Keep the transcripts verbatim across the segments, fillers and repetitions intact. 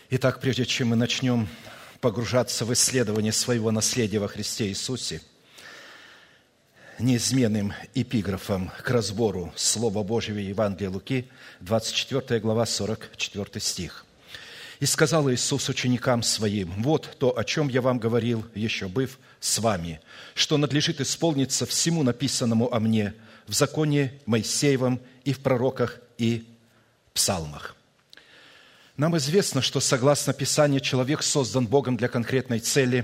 Итак, прежде чем мы начнем погружаться в исследование своего наследия во Христе Иисусе, неизменным эпиграфом к разбору Слова Божьего Евангелия Луки, двадцать четвёртая глава, сорок четвёртый стих. «И сказал Иисус ученикам Своим: вот то, о чем я вам говорил, еще быв с вами, что надлежит исполниться всему написанному о мне в законе Моисеевом и в пророках и псалмах». Нам известно, что, согласно Писанию, человек создан Богом для конкретной цели,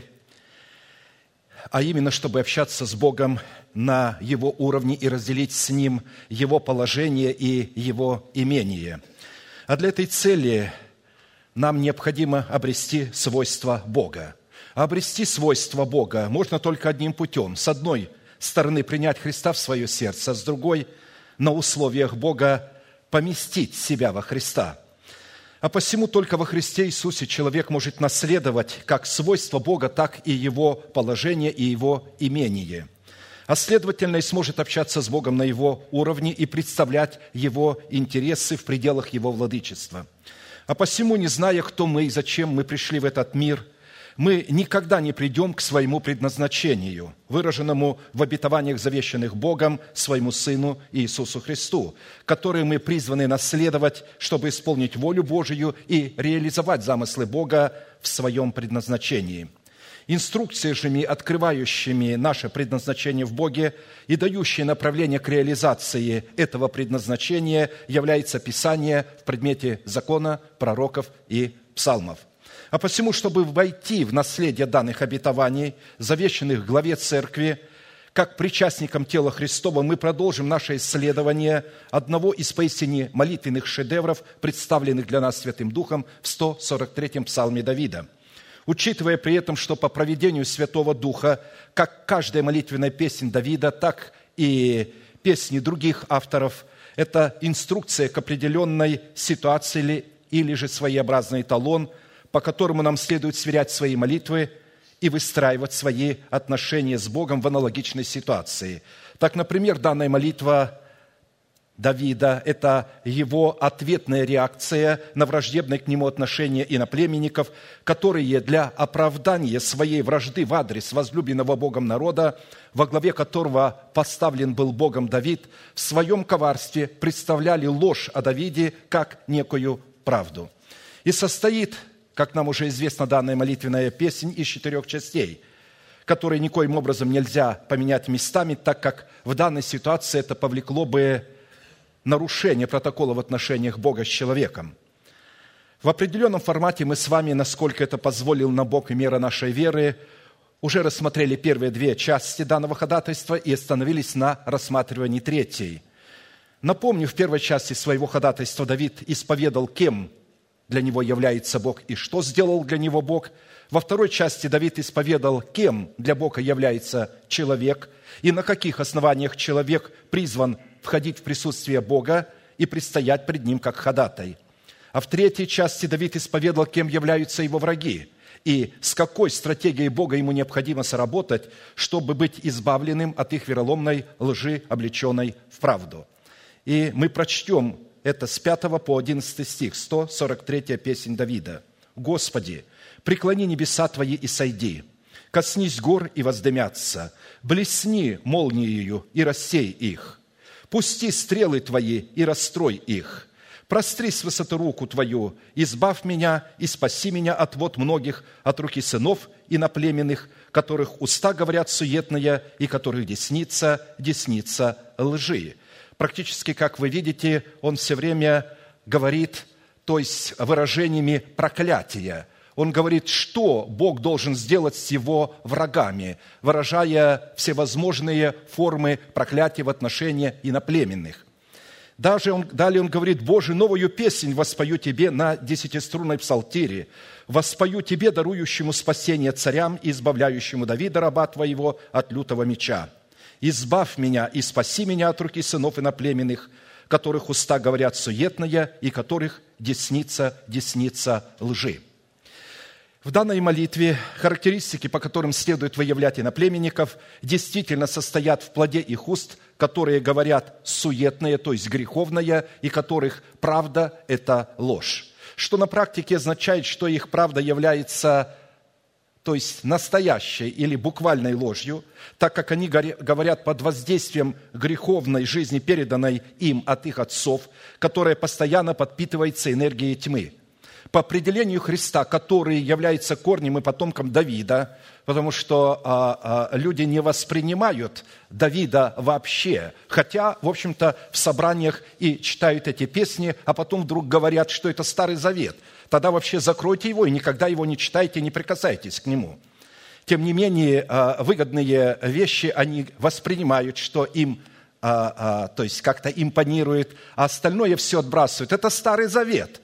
а именно, чтобы общаться с Богом на Его уровне и разделить с Ним Его положение и Его имение. А для этой цели нам необходимо обрести свойства Бога. А обрести свойства Бога можно только одним путем. С одной стороны, принять Христа в свое сердце, а с другой, на условиях Бога, поместить себя во Христа. А посему только во Христе Иисусе человек может наследовать как свойства Бога, так и Его положение и Его имение. А следовательно, и сможет общаться с Богом на Его уровне и представлять Его интересы в пределах Его владычества. А посему, не зная, кто мы и зачем мы пришли в этот мир, мы никогда не придем к своему предназначению, выраженному в обетованиях, завещанных Богом своему Сыну Иисусу Христу, которые мы призваны наследовать, чтобы исполнить волю Божию и реализовать замыслы Бога в своем предназначении. Инструкциями, открывающими наше предназначение в Боге и дающие направление к реализации этого предназначения, является Писание в предмете закона, пророков и псалмов. А посему, чтобы войти в наследие данных обетований, завещанных главе Церкви, как причастникам тела Христова, мы продолжим наше исследование одного из поистине молитвенных шедевров, представленных для нас Святым Духом в сто сорок третьем псалме Давида. Учитывая при этом, что по провидению Святого Духа, как каждая молитвенная песнь Давида, так и песни других авторов, это инструкция к определенной ситуации или же своеобразный эталон, по которому нам следует сверять свои молитвы и выстраивать свои отношения с Богом в аналогичной ситуации. Так, например, данная молитва Давида – это его ответная реакция на враждебное к нему отношение иноплеменников, которые для оправдания своей вражды в адрес возлюбленного Богом народа, во главе которого поставлен был Богом Давид, в своем коварстве представляли ложь о Давиде как некую правду. И состоит, как нам уже известно, данная молитвенная песнь из четырех частей, которые никоим образом нельзя поменять местами, так как в данной ситуации это повлекло бы нарушение протокола в отношениях Бога с человеком. В определенном формате мы с вами, насколько это позволил нам Бог и мера нашей веры, уже рассмотрели первые две части данного ходатайства и остановились на рассматривании третьей. Напомню, в первой части своего ходатайства Давид исповедал, кем для него является Бог и что сделал для него Бог. Во второй части Давид исповедал, кем для Бога является человек и на каких основаниях человек призван входить в присутствие Бога и предстоять пред Ним как ходатай. А в третьей части Давид исповедал, кем являются его враги и с какой стратегией Бога ему необходимо соработать, чтобы быть избавленным от их вероломной лжи, облеченной в правду. И мы прочтем это с пятого по одиннадцатый стих, сто сорок третья песнь Давида. «Господи, преклони небеса Твои и сойди, коснись гор и воздымятся, блесни молниею и рассей их, пусти стрелы Твои и расстрой их, простри с высоты руку Твою, избавь меня и спаси меня от вод многих, от руки сынов иноплеменных, которых уста говорят суетные и которых десница, десница лжи». Практически, как вы видите, он все время говорит, то есть выражениями проклятия. Он говорит, что Бог должен сделать с его врагами, выражая всевозможные формы проклятия в отношении иноплеменных. Даже он, далее он говорит, «Боже, новую песнь воспою Тебе на десятиструнной псалтире, воспою Тебе, дарующему спасение царям и избавляющему Давида, раба Твоего, от лютого меча. Избавь меня и спаси меня от руки сынов иноплеменных, которых уста говорят суетные и которых десница, десница лжи». В данной молитве характеристики, по которым следует выявлять иноплеменников, действительно состоят в плоде их уст, которые говорят суетное, то есть греховное, и которых правда – это ложь. что на практике означает, что их правда является, то есть настоящей или буквальной ложью, так как они говорят под воздействием греховной жизни, переданной им от их отцов, которая постоянно подпитывается энергией тьмы. По определению Христа, который является корнем и потомком Давида, потому что а, а, люди не воспринимают Давида вообще, хотя, в общем-то, в собраниях и читают эти песни, а потом вдруг говорят, что это Старый Завет. Тогда вообще закройте его и никогда его не читайте, не прикасайтесь к нему. Тем не менее, а, выгодные вещи они воспринимают, что им, а, а, то есть как-то импонирует, а остальное все отбрасывают. Это Старый Завет.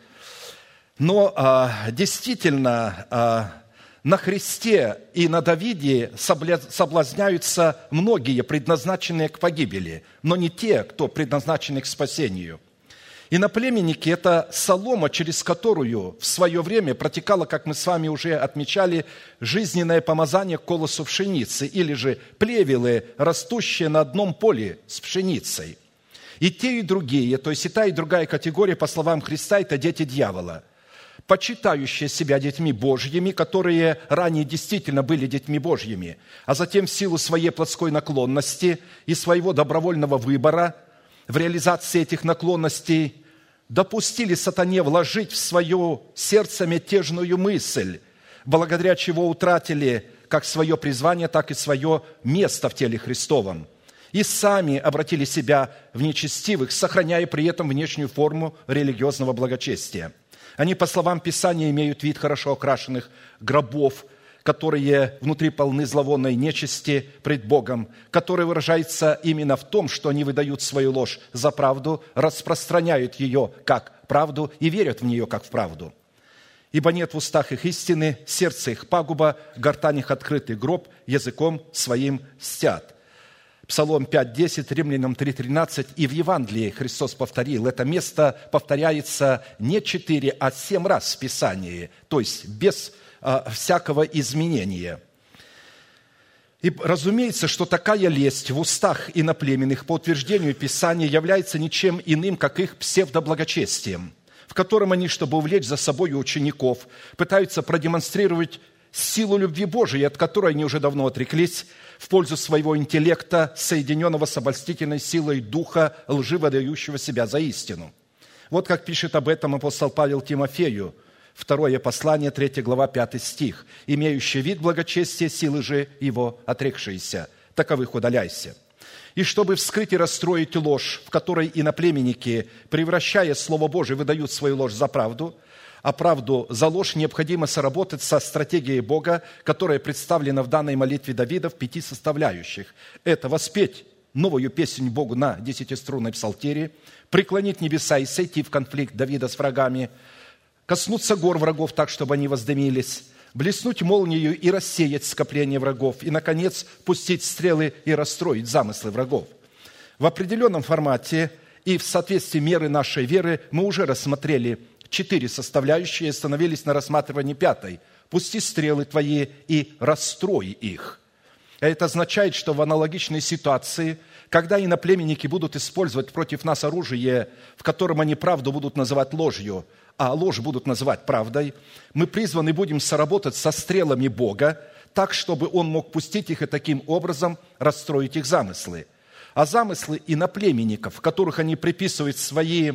Но а, действительно, а, на Христе и на Давиде соблазняются многие, предназначенные к погибели, но не те, кто предназначены к спасению. Иноплеменники – это солома, через которую в свое время протекало, как мы с вами уже отмечали, жизненное помазание к колосу пшеницы, или же плевелы, растущие на одном поле с пшеницей. И те, и другие, то есть и та, и другая категория, по словам Христа, это дети дьявола, почитающие себя детьми Божьими, которые ранее действительно были детьми Божьими, а затем в силу своей плотской наклонности и своего добровольного выбора в реализации этих наклонностей допустили сатане вложить в свое сердце мятежную мысль, благодаря чего утратили как свое призвание, так и свое место в теле Христовом. И сами обратили себя в нечестивых, сохраняя при этом внешнюю форму религиозного благочестия. Они, по словам Писания, имеют вид хорошо окрашенных гробов, которые внутри полны зловонной нечисти пред Богом, которая выражается именно в том, что они выдают свою ложь за правду, распространяют ее как правду и верят в нее как в правду. Ибо нет в устах их истины, сердце их пагуба, гортань их открытый гроб, языком своим стят. Псалом пять десять, Римлянам три тринадцать, и в Евангелии Христос повторил. Это место повторяется не четыре, а семь раз в Писании, то есть без а, всякого изменения. И разумеется, что такая лесть в устах иноплеменных по утверждению Писания является ничем иным, как их псевдоблагочестием, в котором они, чтобы увлечь за собой учеников, пытаются продемонстрировать силу любви Божией, от которой они уже давно отреклись, в пользу своего интеллекта, соединенного с обольстительной силой духа, лживо дающего себя за истину. Вот как пишет об этом апостол Павел Тимофею, второе послание, третья глава, пятый стих. «Имеющий вид благочестия, силы же его отрекшиеся, таковых удаляйся». И чтобы вскрыть и расстроить ложь, в которой иноплеменники, превращая Слово Божие, выдают свою ложь за правду, а правду за ложь, необходимо соработать со стратегией Бога, которая представлена в данной молитве Давида в пяти составляющих. Это воспеть новую песнь Богу на десятиструнной псалтере, преклонить небеса и сойти в конфликт Давида с врагами, коснуться гор врагов так, чтобы они воздымились, блеснуть молнию и рассеять скопление врагов, и, наконец, пустить стрелы и расстроить замыслы врагов. В определенном формате и в соответствии меры нашей веры мы уже рассмотрели четыре составляющие и остановились на рассматривании пятой. «Пусти стрелы твои и расстрой их». Это означает, что в аналогичной ситуации, когда иноплеменники будут использовать против нас оружие, в котором они правду будут называть ложью, а ложь будут называть правдой, мы призваны будем соработать со стрелами Бога, так, чтобы Он мог пустить их и таким образом расстроить их замыслы. А замыслы иноплеменников, которых они приписывают свои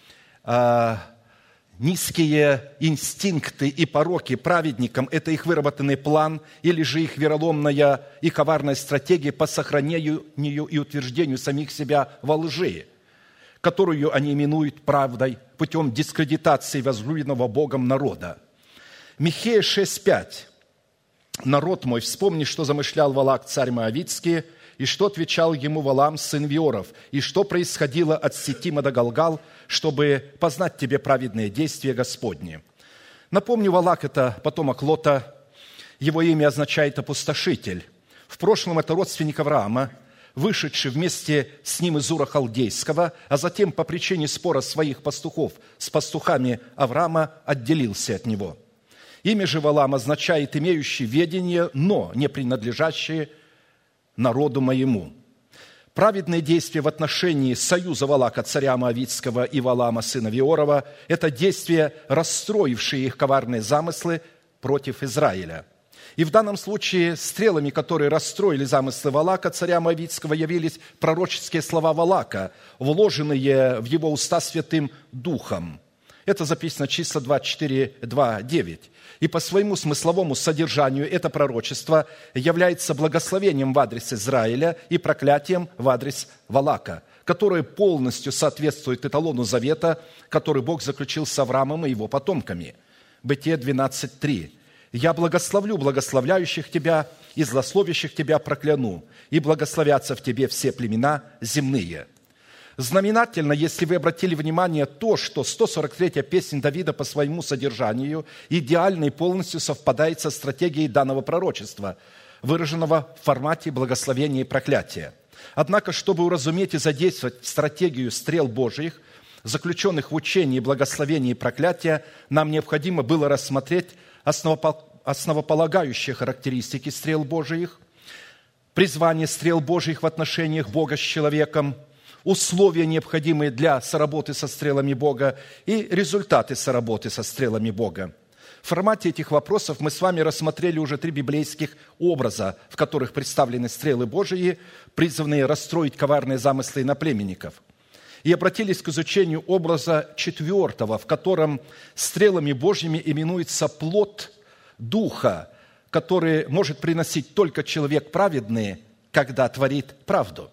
а, низкие инстинкты и пороки праведникам, это их выработанный план или же их вероломная и коварная стратегия по сохранению и утверждению самих себя во лжи, которую они именуют правдой путем дискредитации возлюбленного Богом народа. Михея шесть пять. «Народ мой, вспомни, что замышлял Валак, царь Моавитский, и что отвечал ему Валам, сын Виоров, и что происходило от Ситима до Галгал, чтобы познать тебе праведные действия Господни». Напомню, Валак – это потомок Лота, его имя означает «опустошитель». В прошлом это родственник Авраама, вышедший вместе с ним из Ура Халдейского, а затем по причине спора своих пастухов с пастухами Авраама отделился от него. Имя же Валам означает «имеющий ведение, но не принадлежащее народу моему». Праведные действия в отношении союза Валака, царя Моавитского, и Валаама, сына Виорова – это действия, расстроившие их коварные замыслы против Израиля. И в данном случае стрелами, которые расстроили замыслы Валака, царя Моавитского, явились пророческие слова Валака, вложенные в его уста Святым Духом. Это записано числа двадцать четыре, два, девять. И по своему смысловому содержанию это пророчество является благословением в адрес Израиля и проклятием в адрес Валака, которое полностью соответствует эталону завета, который Бог заключил с Авраамом и его потомками. Бытие двенадцать, три. «Я благословлю благословляющих тебя, и злословящих тебя прокляну, и благословятся в тебе все племена земные». Знаменательно, если вы обратили внимание, то, что сто сорок третья песнь Давида по своему содержанию идеально и полностью совпадает со стратегией данного пророчества, выраженного в формате благословения и проклятия. Однако, чтобы уразуметь и задействовать стратегию стрел Божьих, заключенных в учении благословения и проклятия, нам необходимо было рассмотреть основополагающие характеристики стрел Божьих, призвание стрел Божьих в отношениях Бога с человеком, условия, необходимые для соработы со стрелами Бога, и результаты соработы со стрелами Бога. В формате этих вопросов мы с вами рассмотрели уже три библейских образа, в которых представлены стрелы Божьи, призванные расстроить коварные замыслы иноплеменников. И обратились к изучению образа четвертого, в котором стрелами Божьими именуется плод Духа, который может приносить только человек праведный, когда творит правду.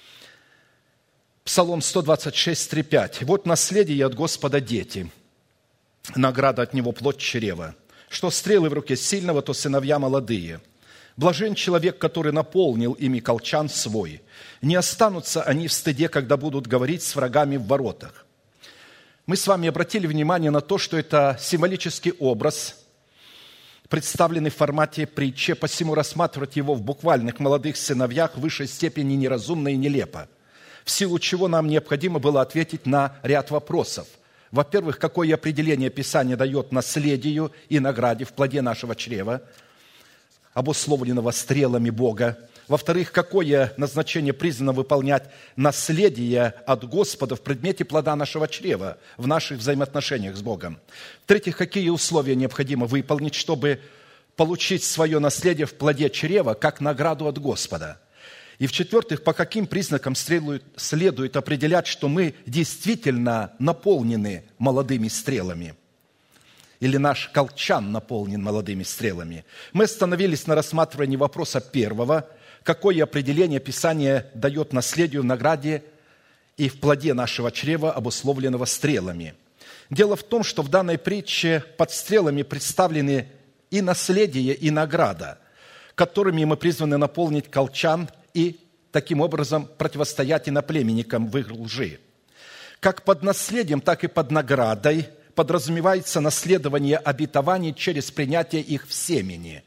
Псалом сто двадцать шесть, три, пять. «Вот наследие от Господа дети, награда от Него плоть чрева. Что стрелы в руке сильного, то сыновья молодые. Блажен человек, который наполнил ими колчан свой. Не останутся они в стыде, когда будут говорить с врагами в воротах». Мы с вами обратили внимание на то, что это символический образ, представленный в формате притчи, посему рассматривать его в буквальных молодых сыновьях в высшей степени неразумно и нелепо, в силу чего нам необходимо было ответить на ряд вопросов. Во-первых, какое определение Писание дает наследию и награде в плоде нашего чрева, обусловленного стрелами Бога? Во-вторых, какое назначение призвано выполнять наследие от Господа в предмете плода нашего чрева в наших взаимоотношениях с Богом? В-третьих, какие условия необходимо выполнить, чтобы получить свое наследие в плоде чрева как награду от Господа? И в-четвертых, по каким признакам следует определять, что мы действительно наполнены молодыми стрелами? Или наш колчан наполнен молодыми стрелами? Мы остановились на рассматривании вопроса первого, какое определение Писание дает наследию, награде и в плоде нашего чрева, обусловленного стрелами. Дело в том, что в данной притче под стрелами представлены и наследие, и награда, которыми мы призваны наполнить колчан и таким образом противостоять иноплеменникам в их лжи. Как под наследием, так и под наградой подразумевается наследование обетований через принятие их в семени.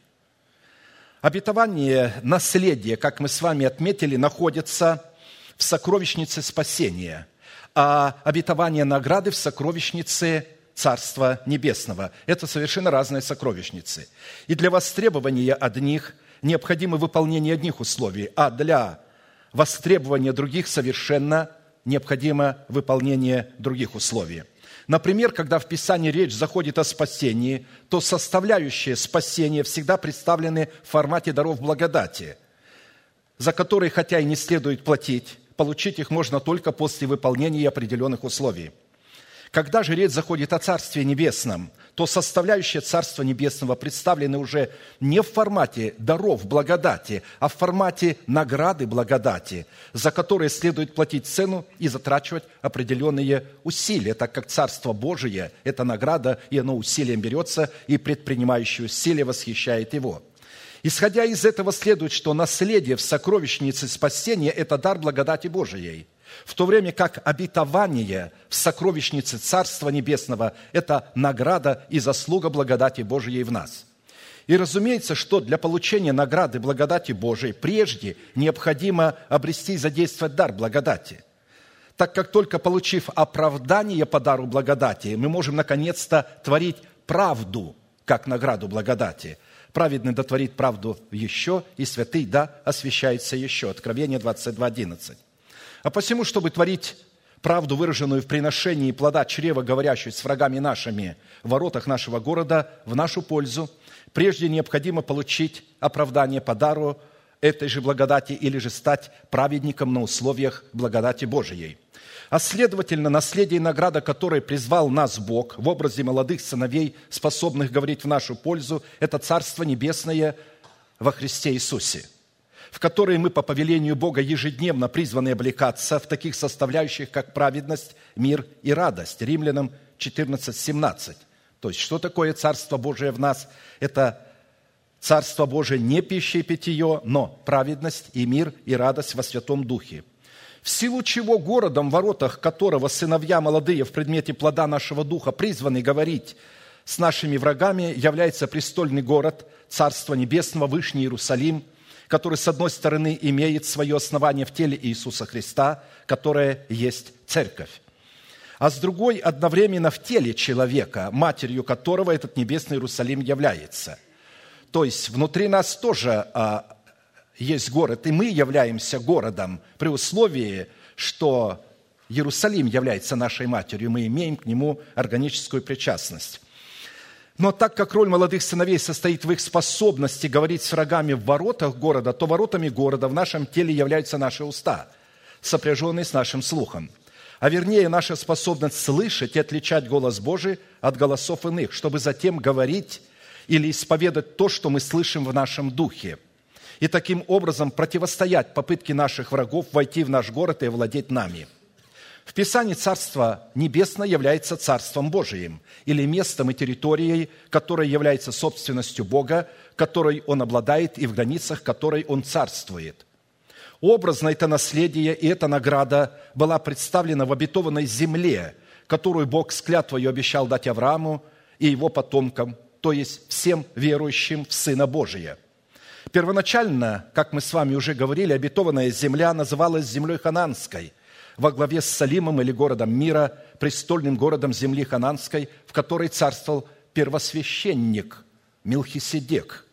Обетование наследия, как мы с вами отметили, находится в сокровищнице спасения, а обетование награды в сокровищнице Царства Небесного. Это совершенно разные сокровищницы. И для востребования одних необходимо выполнение одних условий, а для востребования других совершенно необходимо выполнение других условий. Например, когда в Писании речь заходит о спасении, то составляющие спасения всегда представлены в формате даров благодати, за которые, хотя и не следует платить, получить их можно только после выполнения определенных условий. Когда же речь заходит о Царстве Небесном, то составляющие Царства Небесного представлены уже не в формате даров благодати, а в формате награды благодати, за которые следует платить цену и затрачивать определенные усилия, так как Царство Божие – это награда, и оно усилием берется, и предпринимающий усилия восхищает его. Исходя из этого следует, что наследие в сокровищнице спасения – это дар благодати Божией, в то время как обетование в сокровищнице Царства Небесного – это награда и заслуга благодати Божией в нас. И разумеется, что для получения награды благодати Божией прежде необходимо обрести и задействовать дар благодати, так как только получив оправдание по дару благодати, мы можем наконец-то творить правду как награду благодати. Праведный да творит правду еще, и святый да освящается еще». Откровение двадцать два одиннадцать. «А посему, чтобы творить правду, выраженную в приношении плода чрева, говорящую с врагами нашими в воротах нашего города, в нашу пользу, прежде необходимо получить оправдание по дару этой же благодати или же стать праведником на условиях благодати Божией. А следовательно, наследие и награда, которой призвал нас Бог в образе молодых сыновей, способных говорить в нашу пользу, это Царство Небесное во Христе Иисусе, в которое мы по повелению Бога ежедневно призваны облекаться в таких составляющих, как праведность, мир и радость». Римлянам четырнадцать семнадцать. То есть, что такое Царство Божие в нас? Это Царство Божие не пища и питье, но праведность и мир и радость во Святом Духе. В силу чего городом, в воротах которого сыновья молодые в предмете плода нашего Духа призваны говорить с нашими врагами, является престольный город Царства Небесного, Вышний Иерусалим, который, с одной стороны, имеет свое основание в теле Иисуса Христа, которое есть Церковь, а с другой одновременно в теле человека, матерью которого этот небесный Иерусалим является. То есть внутри нас тоже а, есть город, и мы являемся городом при условии, что Иерусалим является нашей матерью, мы имеем к нему органическую причастность. Но так как роль молодых сыновей состоит в их способности говорить с врагами в воротах города, то воротами города в нашем теле являются наши уста, сопряженные с нашим слухом. А вернее, наша способность слышать и отличать голос Божий от голосов иных, чтобы затем говорить или исповедать то, что мы слышим в нашем духе, и таким образом противостоять попытке наших врагов войти в наш город и овладеть нами. В Писании Царство Небесное является Царством Божиим, или местом и территорией, которая является собственностью Бога, которой Он обладает и в границах которой Он царствует. Образно это наследие и эта награда была представлена в обетованной земле, которую Бог с клятвою обещал дать Аврааму и его потомкам, то есть всем верующим в Сына Божия. Первоначально, как мы с вами уже говорили, обетованная земля называлась землей Хананской, во главе с Салимом или городом мира, престольным городом земли Хананской, в которой царствовал первосвященник Мелхиседек.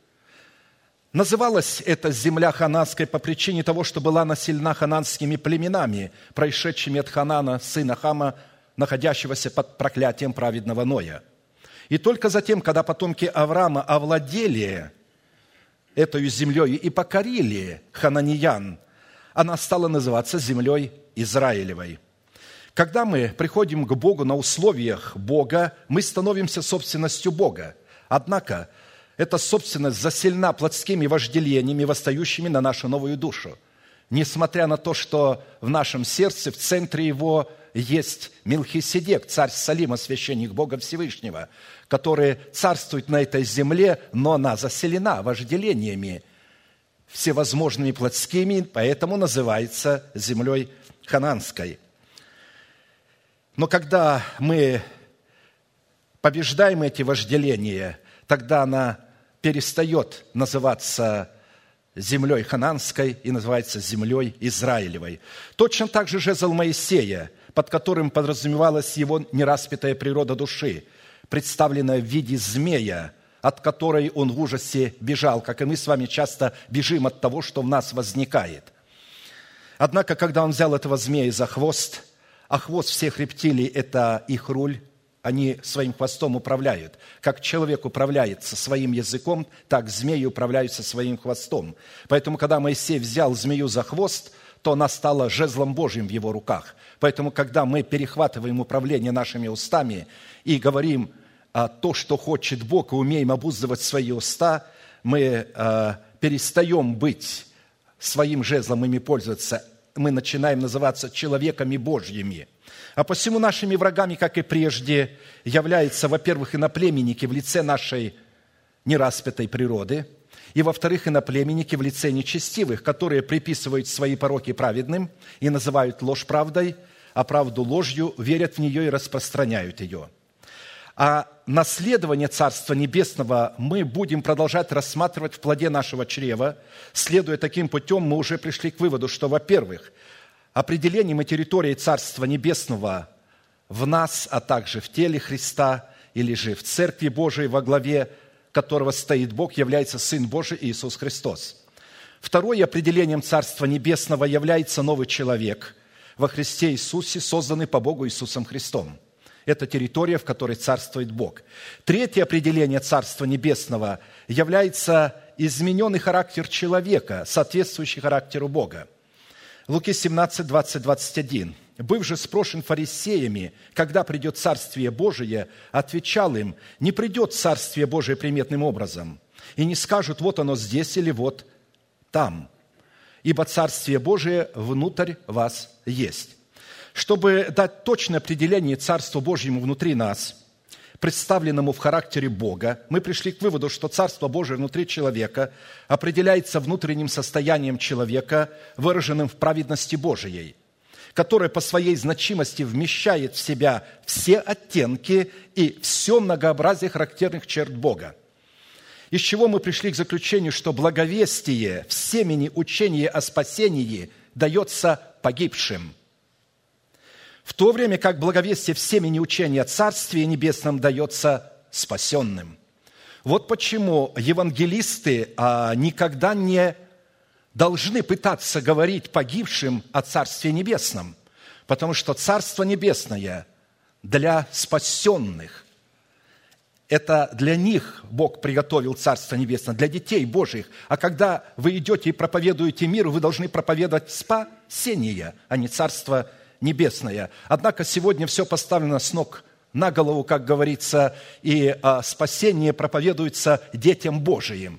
Называлась эта земля Хананской по причине того, что была населена хананскими племенами, происшедшими от Ханана, сына Хама, находящегося под проклятием праведного Ноя. И только затем, когда потомки Авраама овладели этой землей и покорили хананиян, она стала называться землей Израилевой. Когда мы приходим к Богу на условиях Бога, мы становимся собственностью Бога. Однако, эта собственность заселена плотскими вожделениями, восстающими на нашу новую душу. Несмотря на то, что в нашем сердце, в центре его есть Мелхиседек, царь Салима, священник Бога Всевышнего, который царствует на этой земле, но она заселена вожделениями всевозможными плотскими, поэтому называется землей Хананской. Но когда мы побеждаем эти вожделения, тогда она перестает называться землей Хананской и называется землей Израилевой. Точно так же жезл Моисея, под которым подразумевалась его нераспятая природа души, представленная в виде змея, от которой он в ужасе бежал, как и мы с вами часто бежим от того, что в нас возникает. Однако, когда он взял этого змея за хвост, а хвост всех рептилий – это их руль, они своим хвостом управляют. Как человек управляется своим языком, так змеи управляются своим хвостом. Поэтому, когда Моисей взял змею за хвост, то она стала жезлом Божьим в его руках. Поэтому, когда мы перехватываем управление нашими устами и говорим а, то, что хочет Бог, и умеем обуздывать свои уста, мы а, перестаем быть своим жезлом, ими пользоваться. Мы начинаем называться человеками Божьими. А посему нашими врагами, как и прежде, являются, во-первых, иноплеменники в лице нашей нераспятой природы, и, во-вторых, иноплеменники в лице нечестивых, которые приписывают свои пороки праведным и называют ложь правдой, а правду ложью, верят в нее и распространяют ее. А наследование Царства Небесного мы будем продолжать рассматривать в плоде нашего чрева. Следуя таким путем, мы уже пришли к выводу, что, во-первых, определением и территорией Царства Небесного в нас, а также в теле Христа или же в Церкви Божией во главе которого стоит Бог, является Сын Божий Иисус Христос. Второе определением Царства Небесного является новый человек во Христе Иисусе, созданный по Богу Иисусом Христом. Это территория, в которой царствует Бог. Третье определение Царства Небесного является измененный характер человека, соответствующий характеру Бога. Луки семнадцать, двадцать, двадцать один. «Быв же спрошен фарисеями, когда придет Царствие Божие, отвечал им: не придет Царствие Божие приметным образом, и не скажут: вот оно здесь или вот там, ибо Царствие Божие внутрь вас есть». Чтобы дать точное определение Царству Божьему внутри нас, представленному в характере Бога, мы пришли к выводу, что Царство Божие внутри человека определяется внутренним состоянием человека, выраженным в праведности Божией, которая по своей значимости вмещает в себя все оттенки и все многообразие характерных черт Бога. Из чего мы пришли к заключению, что благовестие в семени учения о спасении дается погибшим, в то время как благовестие в семени учения о Царстве Небесном дается спасенным. Вот почему евангелисты а, никогда не должны пытаться говорить погибшим о Царстве Небесном, потому что Царство Небесное для спасенных. Это для них Бог приготовил Царство Небесное, для детей Божьих. А когда вы идете и проповедуете миру, вы должны проповедовать спасение, а не Царство Небесное. Однако сегодня все поставлено с ног на голову, как говорится, и спасение проповедуется детям Божиим.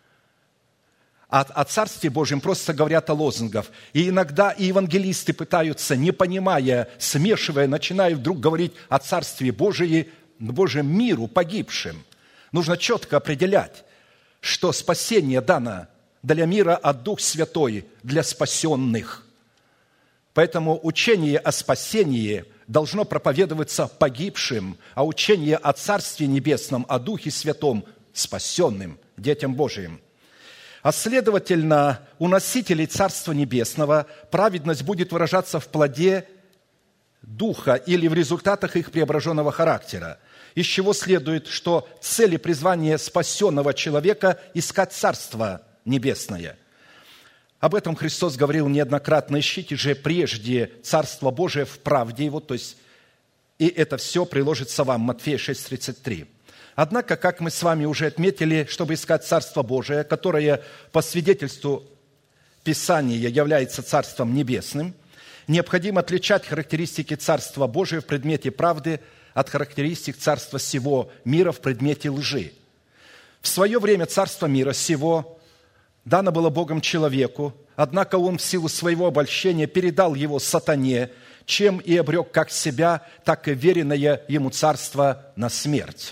А о Царстве Божьем просто говорят о лозунгах. И иногда и евангелисты пытаются, не понимая, смешивая, начиная вдруг говорить о Царстве Божьем, Божьем миру погибшим. Нужно четко определять, что спасение дано для мира, а Дух Святой для спасенных. Поэтому учение о спасении должно проповедоваться погибшим, а учение о Царстве Небесном, о Духе Святом спасенным, детям Божиим. А следовательно, у носителей Царства Небесного праведность будет выражаться в плоде Духа или в результатах их преображенного характера, из чего следует, что цель и призвание спасенного человека – искать Царство Небесное. Об этом Христос говорил неоднократно: ищите же прежде Царство Божие в правде Его, то есть и это все приложится вам. Матфея шесть, тридцать три. Однако, как мы с вами уже отметили, чтобы искать Царство Божие, которое по свидетельству Писания является Царством Небесным, необходимо отличать характеристики Царства Божия в предмете правды от характеристик Царства сего мира в предмете лжи. В свое время Царство мира сего дано было Богом человеку, однако он в силу своего обольщения передал его сатане, чем и обрек как себя, так и веренное ему царство на смерть.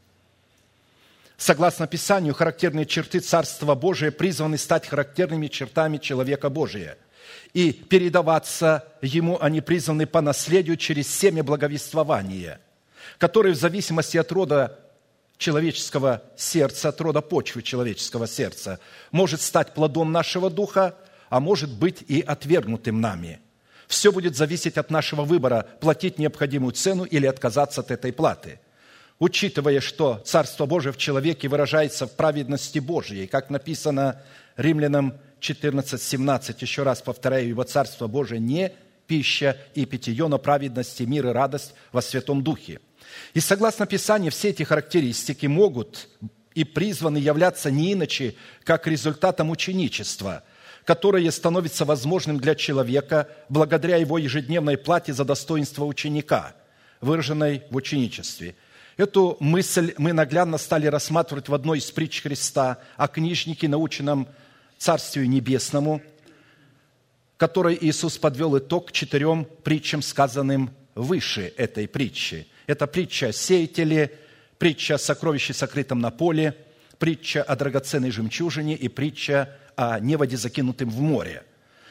Согласно Писанию, характерные черты Царства Божия призваны стать характерными чертами человека Божия. И передаваться ему они призваны по наследию через семя благовествования, которое в зависимости от рода человеческого сердца, от рода почвы человеческого сердца, может стать плодом нашего духа, а может быть и отвергнутым нами. Все будет зависеть от нашего выбора, платить необходимую цену или отказаться от этой платы. Учитывая, что Царство Божие в человеке выражается в праведности Божией, как написано Римлянам четырнадцать, семнадцать, еще раз повторяю: ибо Царство Божие не пища и питье, но праведность и мир и радость во Святом Духе. И согласно Писанию, все эти характеристики могут и призваны являться не иначе, как результатом ученичества, которое становится возможным для человека благодаря его ежедневной плате за достоинство ученика, выраженной в ученичестве. Эту мысль мы наглядно стали рассматривать в одной из притч Христа о книжнике, наученном Царствию Небесному, которой Иисус подвел итог четырем притчам, сказанным выше этой притчи. Это притча о сеятеле, притча о сокровище, сокрытом на поле, притча о драгоценной жемчужине и притча о неводе, закинутым в море.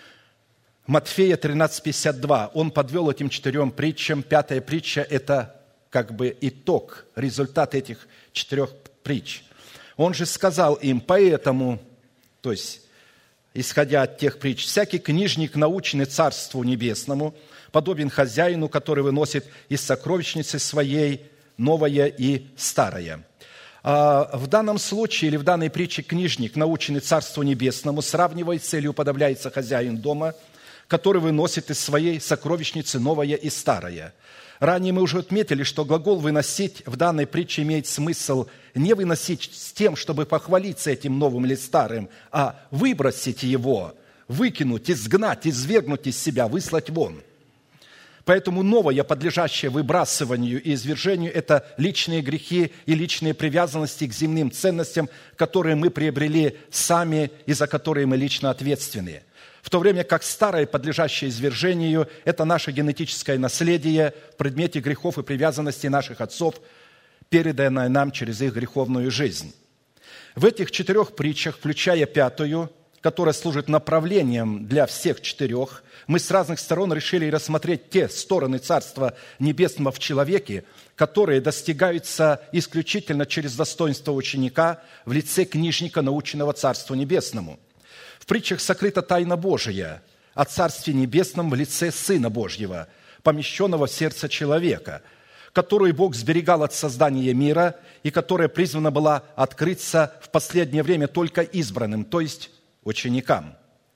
Матфея тринадцать, пятьдесят два. Он подвел этим четырем притчам. Пятая притча – это как бы итог, результат этих четырех притч. Он же сказал им: поэтому, то есть, исходя от тех притч, всякий книжник, наученный Царству Небесному, подобен хозяину, который выносит из сокровищницы своей новое и старое. В данном случае или в данной притче книжник, наученный Царству Небесному, сравнивает целью, уподобляется хозяин дома, который выносит из своей сокровищницы новое и старое. Ранее мы уже отметили, что глагол «выносить» в данной притче имеет смысл не выносить с тем, чтобы похвалиться этим новым или старым, а выбросить его, выкинуть, изгнать, извергнуть из себя, выслать вон. Поэтому новое, подлежащее выбрасыванию и извержению, это личные грехи и личные привязанности к земным ценностям, которые мы приобрели сами и за которые мы лично ответственны. В то время как старое, подлежащее извержению, это наше генетическое наследие в предмете грехов и привязанностей наших отцов, переданное нам через их греховную жизнь. В этих четырех притчах, включая пятую, которая служит направлением для всех четырех, мы с разных сторон решили рассмотреть те стороны Царства Небесного в человеке, которые достигаются исключительно через достоинство ученика в лице книжника, наученного Царству Небесному. В притчах сокрыта тайна Божия о Царстве Небесном в лице Сына Божьего, помещенного в сердце человека, которую Бог сберегал от создания мира и которая призвана была открыться в последнее время только избранным, то есть ученикам.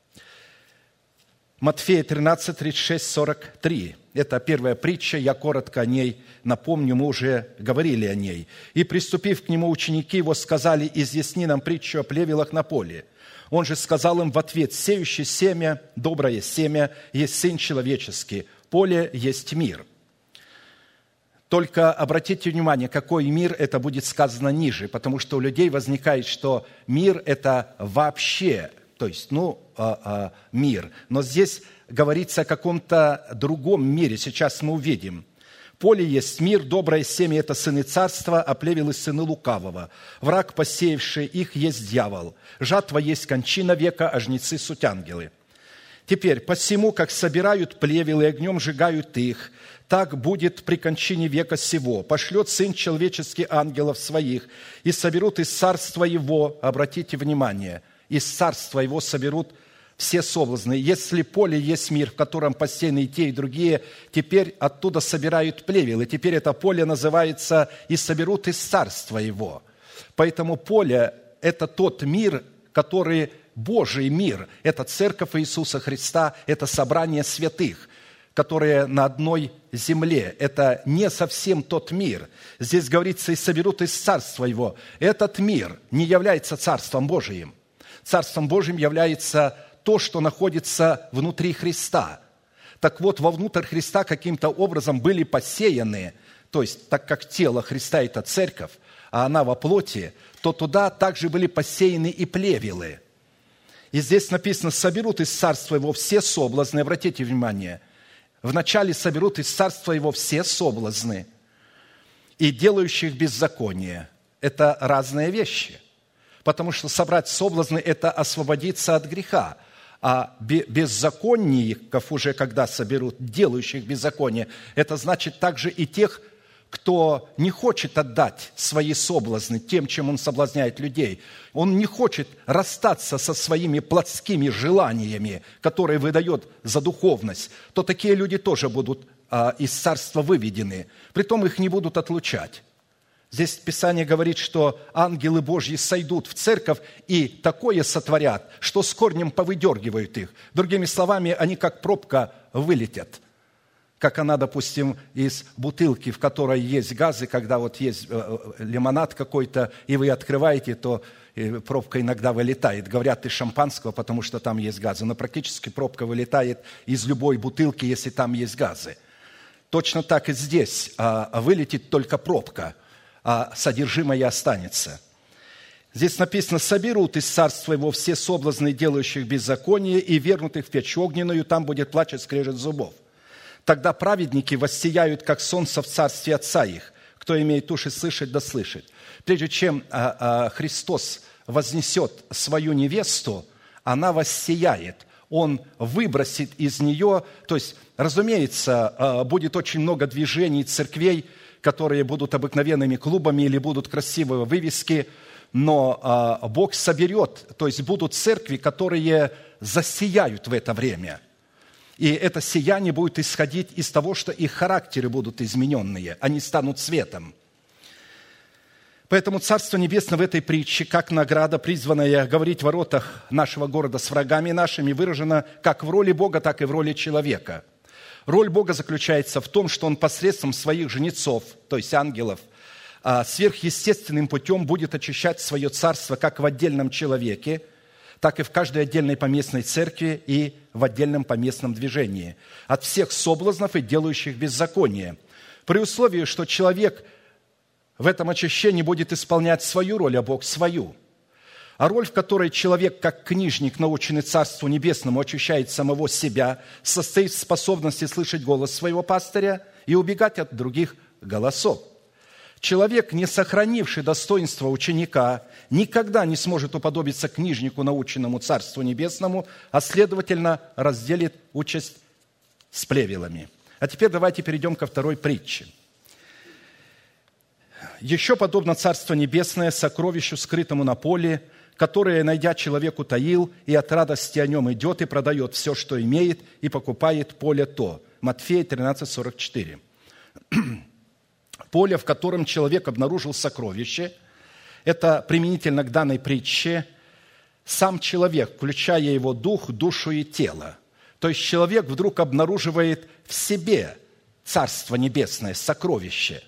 Матфея тринадцать, тридцать шесть, сорок три. Это первая притча, я коротко о ней напомню, мы уже говорили о ней. «И, приступив к нему, ученики его сказали: изъясни нам притчу о плевелах на поле. Он же сказал им в ответ: сеющий семя, доброе семя, есть Сын Человеческий, поле есть мир». Только обратите внимание, какой мир, это будет сказано ниже, потому что у людей возникает, что мир – это вообще, то есть, ну, мир. Но здесь говорится о каком-то другом мире, сейчас мы увидим. «Поле есть мир, доброе семя – это сыны царства, а плевелы – сыны лукавого. Враг, посеявший их, есть дьявол. Жатва есть кончина века, а жнецы – суть ангелы». Теперь, «посему, как собирают плевелы и огнем сжигают их, так будет при кончине века сего. Пошлет Сын Человеческий ангелов своих, и соберут из царства Его», обратите внимание, «из царства Его соберут все соблазны. Если поле есть мир, в котором посеяны и те, и другие, теперь оттуда собирают плевелы. Теперь это поле называется «и соберут из царства Его». Поэтому поле – это тот мир, который Божий мир. Это церковь Иисуса Христа, это собрание святых, которые на одной земле. Это не совсем тот мир. Здесь говорится: «и соберут из царства Его». Этот мир не является Царством Божиим. Царством Божиим является то, что находится внутри Христа. Так вот, вовнутрь Христа каким-то образом были посеяны, то есть, так как тело Христа – это церковь, а она во плоти, то туда также были посеяны и плевелы. И здесь написано: «соберут из царства Его все соблазны». Обратите внимание, вначале соберут из царства Его все соблазны и делающих беззаконие. Это разные вещи, потому что собрать соблазны – это освободиться от греха, а беззаконников уже когда соберут, делающих беззаконие, это значит также и тех, кто не хочет отдать свои соблазны тем, чем он соблазняет людей. Он не хочет расстаться со своими плотскими желаниями, которые выдает за духовность, то такие люди тоже будут а, из царства выведены. Притом их не будут отлучать. Здесь Писание говорит, что ангелы Божьи сойдут в церковь и такое сотворят, что с корнем повыдергивают их. Другими словами, они как пробка вылетят. Как она, допустим, из бутылки, в которой есть газы, когда вот есть лимонад какой-то, и вы открываете, то пробка иногда вылетает. Говорят, из шампанского, потому что там есть газы. Но практически пробка вылетает из любой бутылки, если там есть газы. Точно так и здесь вылетит только пробка, а содержимое останется. Здесь написано: «соберут из царства Его все соблазны делающих беззаконие и вернут их в печь огненную, там будет плач и скрежет зубов. Тогда праведники воссияют, как солнце в царстве Отца их. Кто имеет уши слышать, да слышит». Прежде чем Христос вознесет свою невесту, она воссияет. Он выбросит из нее, то есть, разумеется, будет очень много движений церквей, которые будут обыкновенными клубами или будут красивые вывески, но Бог соберет, то есть будут церкви, которые засияют в это время. И это сияние будет исходить из того, что их характеры будут измененные, они станут светом. Поэтому Царство Небесное в этой притче, как награда, призванная говорить в воротах нашего города с врагами нашими, выражена как в роли Бога, так и в роли человека. Роль Бога заключается в том, что Он посредством своих жнецов, то есть ангелов, сверхъестественным путем будет очищать свое царство как в отдельном человеке, так и в каждой отдельной поместной церкви и в отдельном поместном движении от всех соблазнов и делающих беззаконие, при условии, что человек в этом очищении будет исполнять свою роль, а Бог свою. А роль, в которой человек, как книжник, наученный Царству Небесному, очищает самого себя, состоит в способности слышать голос своего пастыря и убегать от других голосов. Человек, не сохранивший достоинства ученика, никогда не сможет уподобиться книжнику, наученному Царству Небесному, а, следовательно, разделит участь с плевелами. А теперь давайте перейдем ко второй притче. «Еще подобно Царство Небесное сокровищу, скрытому на поле, которое, найдя, человек утаил, и от радости о нем идет, и продает все, что имеет, и покупает поле то». Матфея тринадцать сорок четыре. Поле, в котором человек обнаружил сокровище, это применительно к данной притче сам человек, включая его дух, душу и тело. То есть человек вдруг обнаруживает в себе Царство Небесное, сокровище.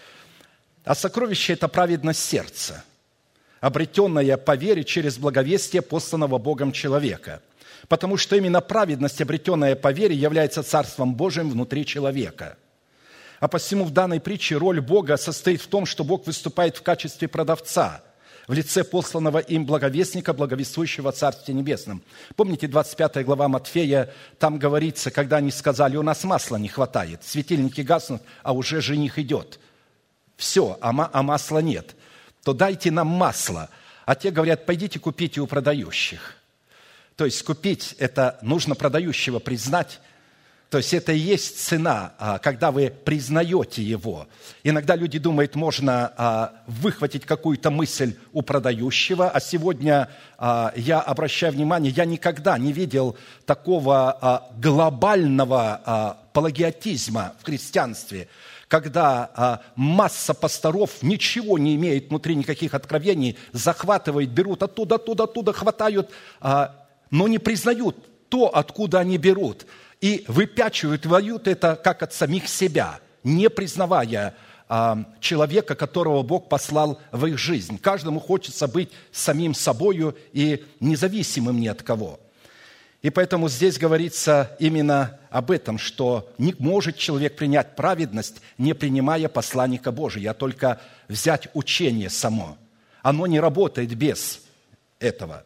А сокровище – это праведность сердца, обретенная по вере через благовестие посланного Богом человека. Потому что именно праведность, обретенная по вере, является Царством Божиим внутри человека. А посему в данной притче роль Бога состоит в том, что Бог выступает в качестве продавца в лице посланного им благовестника, благовествующего о Царстве Небесном. Помните, двадцать пятая глава Матфея, там говорится, когда они сказали: у нас масла не хватает, светильники гаснут, а уже жених идет. Все, а, ма- а масла нет. То дайте нам масло. А те говорят: пойдите купите у продающих. То есть купить – это нужно продающего признать. То есть это и есть цена, когда вы признаете его. Иногда люди думают, можно выхватить какую-то мысль у продающего, а сегодня я обращаю внимание, я никогда не видел такого глобального плагиатизма в христианстве, когда масса пасторов ничего не имеет внутри, никаких откровений, захватывают, берут оттуда, оттуда, оттуда, хватают, но не признают то, откуда они берут. И выпячивают, воют это как от самих себя, не признавая а, человека, которого Бог послал в их жизнь. Каждому хочется быть самим собою и независимым ни от кого. И поэтому здесь говорится именно об этом, что не может человек принять праведность, не принимая посланника Божия, а только взять учение само. Оно не работает без этого.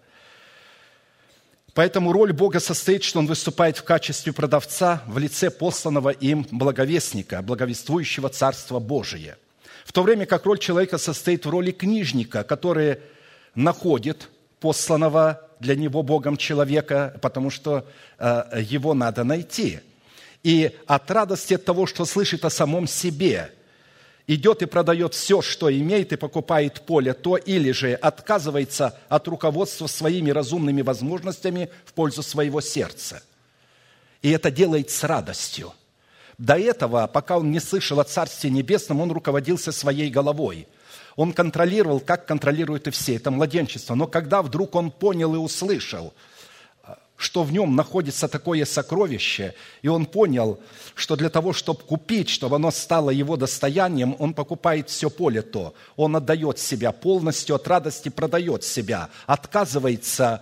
Поэтому роль Бога состоит, что Он выступает в качестве продавца в лице посланного им благовестника, благовествующего Царство Божие. В то время как роль человека состоит в роли книжника, который находит посланного для него Богом человека, потому что э, его надо найти. И от радости от того, что слышит о самом себе, идет и продает все, что имеет, и покупает поле то, или же отказывается от руководства своими разумными возможностями в пользу своего сердца. И это делает с радостью. До этого, пока он не слышал о Царстве Небесном, он руководился своей головой. Он контролировал, как контролируют и все, это младенчество. Но когда вдруг он понял и услышал, что в нем находится такое сокровище, и он понял, что для того, чтобы купить, чтобы оно стало его достоянием, он покупает все поле то. Он отдает себя полностью, от радости продает себя, отказывается,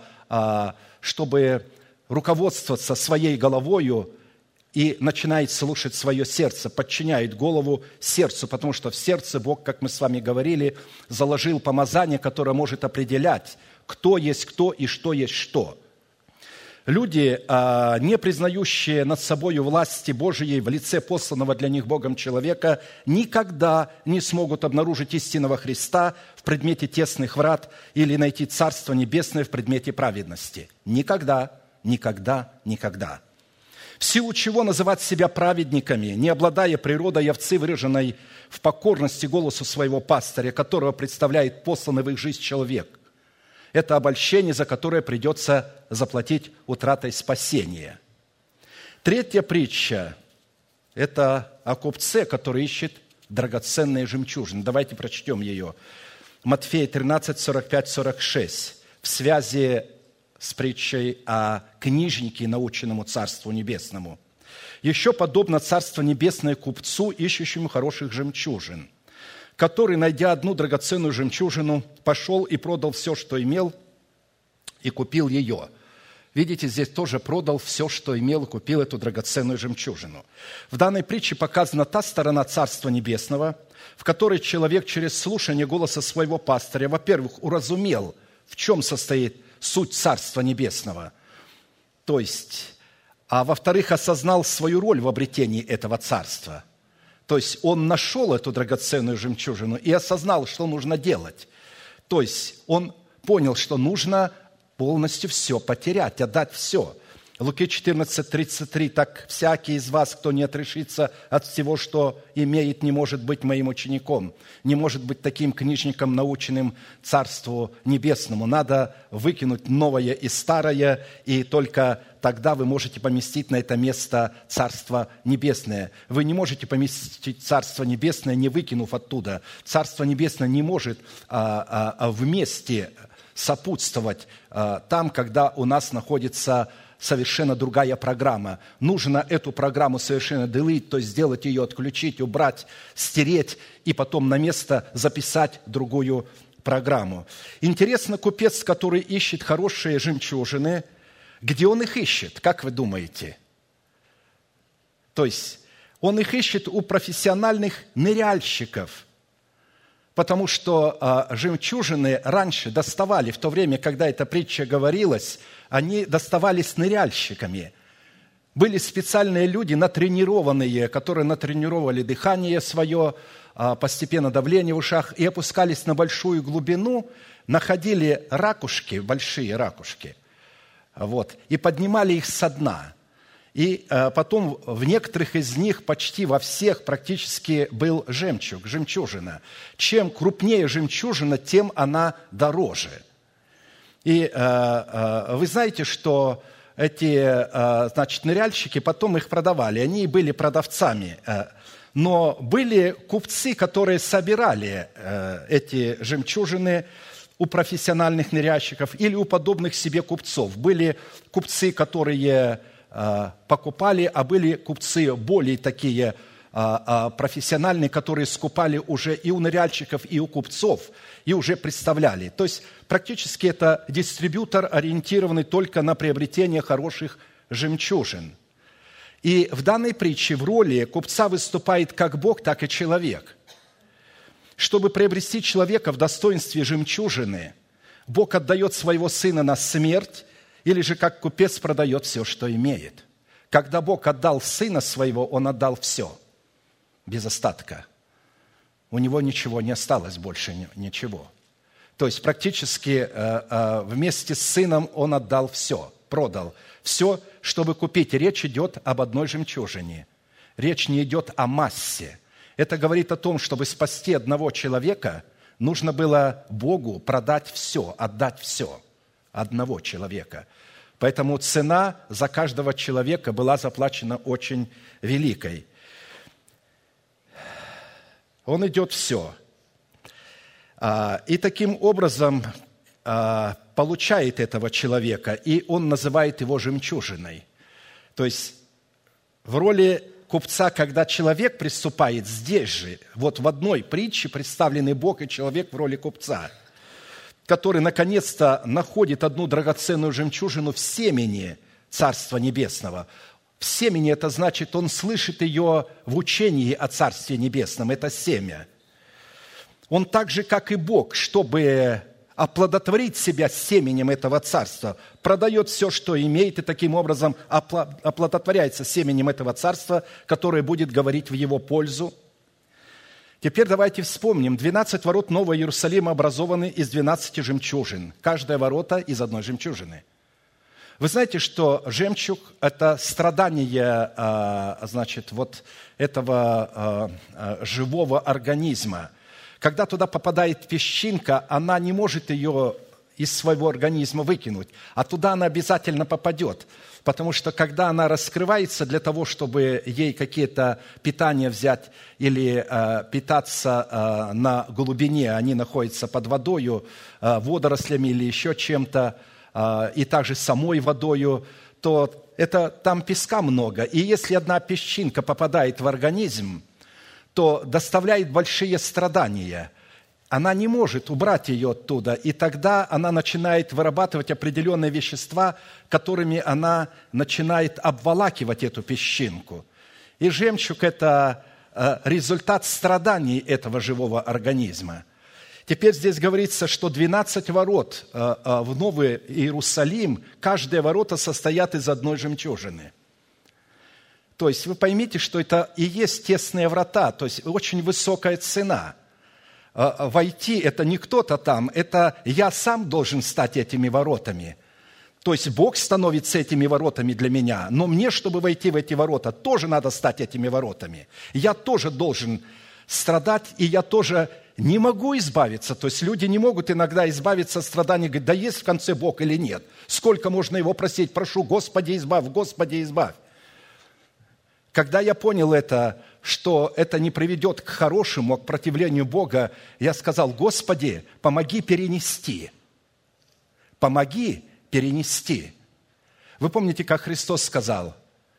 чтобы руководствоваться своей головою, и начинает слушать свое сердце, подчиняет голову сердцу, потому что в сердце Бог, как мы с вами говорили, заложил помазание, которое может определять, кто есть кто и что есть что. Люди, не признающие над собою власти Божией в лице посланного для них Богом человека, никогда не смогут обнаружить истинного Христа в предмете тесных врат или найти Царство Небесное в предмете праведности. Никогда, никогда, никогда. В силу чего называть себя праведниками, не обладая природой овцы, выраженной в покорности голосу своего пастыря, которого представляет посланный в их жизнь человек? Это обольщение, за которое придется заплатить утратой спасения. Третья притча – это о купце, который ищет драгоценные жемчужины. Давайте прочтем ее. Матфея тринадцать, сорок пять, сорок шесть в связи с притчей о книжнике, наученному Царству Небесному. «Еще подобно Царство Небесное купцу, ищущему хороших жемчужин, который, найдя одну драгоценную жемчужину, пошел и продал все, что имел, и купил ее». Видите, здесь тоже продал все, что имел, и купил эту драгоценную жемчужину. В данной притче показана та сторона Царства Небесного, в которой человек через слушание голоса своего пастыря, во-первых, уразумел, в чем состоит суть Царства Небесного, то есть, а во-вторых, осознал свою роль в обретении этого царства. То есть он нашел эту драгоценную жемчужину и осознал, что нужно делать. То есть он понял, что нужно полностью все потерять, отдать все. Луки четырнадцать, тридцать три. «Так всякий из вас, кто не отрешится от всего, что имеет, не может быть моим учеником, не может быть таким книжником, наученным Царству Небесному». Надо выкинуть новое и старое, и только тогда вы можете поместить на это место Царство Небесное. Вы не можете поместить Царство Небесное, не выкинув оттуда. Царство Небесное не может а, а, вместе сопутствовать а, там, когда у нас находится совершенно другая программа. Нужно эту программу совершенно delete, то есть сделать ее, отключить, убрать, стереть и потом на место записать другую программу. Интересно, купец, который ищет хорошие жемчужины, где он их ищет, как вы думаете? То есть он их ищет у профессиональных ныряльщиков, потому что а, жемчужины раньше доставали, в то время, когда эта притча говорилась, они доставались ныряльщиками. Были специальные люди, натренированные, которые натренировали дыхание свое, а, постепенно давление в ушах, и опускались на большую глубину, находили ракушки, большие ракушки, вот, и поднимали их со дна. И а, потом в некоторых из них, почти во всех практически был жемчуг, жемчужина. Чем крупнее жемчужина, тем она дороже. И а, а, вы знаете, что эти, а, значит, ныряльщики потом их продавали, они были продавцами. Но были купцы, которые собирали а, эти жемчужины у профессиональных ныряльщиков или у подобных себе купцов. Были купцы, которые покупали, а были купцы более такие профессиональные, которые скупали уже и у ныряльщиков, и у купцов, и уже представляли. То есть практически это дистрибьютор, ориентированный только на приобретение хороших жемчужин. И в данной притче в роли купца выступает как Бог, так и человек. Чтобы приобрести человека в достоинстве жемчужины, Бог отдает своего Сына на смерть, или же как купец продает все, что имеет. Когда Бог отдал Сына Своего, Он отдал все, без остатка. У Него ничего не осталось больше, ничего. То есть практически вместе с Сыном Он отдал все, продал все, чтобы купить. Речь идет об одной жемчужине. Речь не идет о массе. Это говорит о том, чтобы спасти одного человека, нужно было Богу продать все, отдать все. Одного человека. Поэтому цена за каждого человека была заплачена очень великой. Он идет все. И таким образом получает этого человека, и он называет его жемчужиной. То есть в роли купца, когда человек приступает здесь же, вот в одной притче представлены Бог и человек в роли купца, который наконец-то находит одну драгоценную жемчужину в семени Царства Небесного. В семени это значит, он слышит ее в учении о Царстве Небесном, это семя. Он так же, как и Бог, чтобы оплодотворить себя семенем этого царства, продает все, что имеет, и таким образом оплодотворяется семенем этого царства, которое будет говорить в его пользу. Теперь давайте вспомним. двенадцать ворот Нового Иерусалима образованы из двенадцати жемчужин. Каждая ворота из одной жемчужины. Вы знаете, что жемчуг – это страдание, значит, вот этого живого организма. Когда туда попадает песчинка, она не может ее из своего организма выкинуть, а туда она обязательно попадет. Потому что когда она раскрывается для того, чтобы ей какие-то питания взять или э, питаться э, на глубине, они находятся под водою, э, водорослями или еще чем-то, э, и также самой водою, то это, там песка много. И если одна песчинка попадает в организм, то доставляет большие страдания. Она не может убрать ее оттуда, и тогда она начинает вырабатывать определенные вещества, которыми она начинает обволакивать эту песчинку. И жемчуг – это результат страданий этого живого организма. Теперь здесь говорится, что двенадцать ворот в Новый Иерусалим, каждые ворота состоят из одной жемчужины. То есть вы поймите, что это и есть тесные врата, то есть очень высокая цена. Войти – это не кто-то там, это я сам должен стать этими воротами. То есть Бог становится этими воротами для меня, но мне, чтобы войти в эти ворота, тоже надо стать этими воротами. Я тоже должен страдать, и я тоже не могу избавиться. То есть люди не могут иногда избавиться от страданий, говорят, да есть в конце Бог или нет. Сколько можно его просить? Прошу, Господи, избавь, Господи, избавь. Когда я понял это, что это не приведет к хорошему, к противлению Бога, я сказал, Господи, помоги перенести. Помоги перенести. Вы помните, как Христос сказал,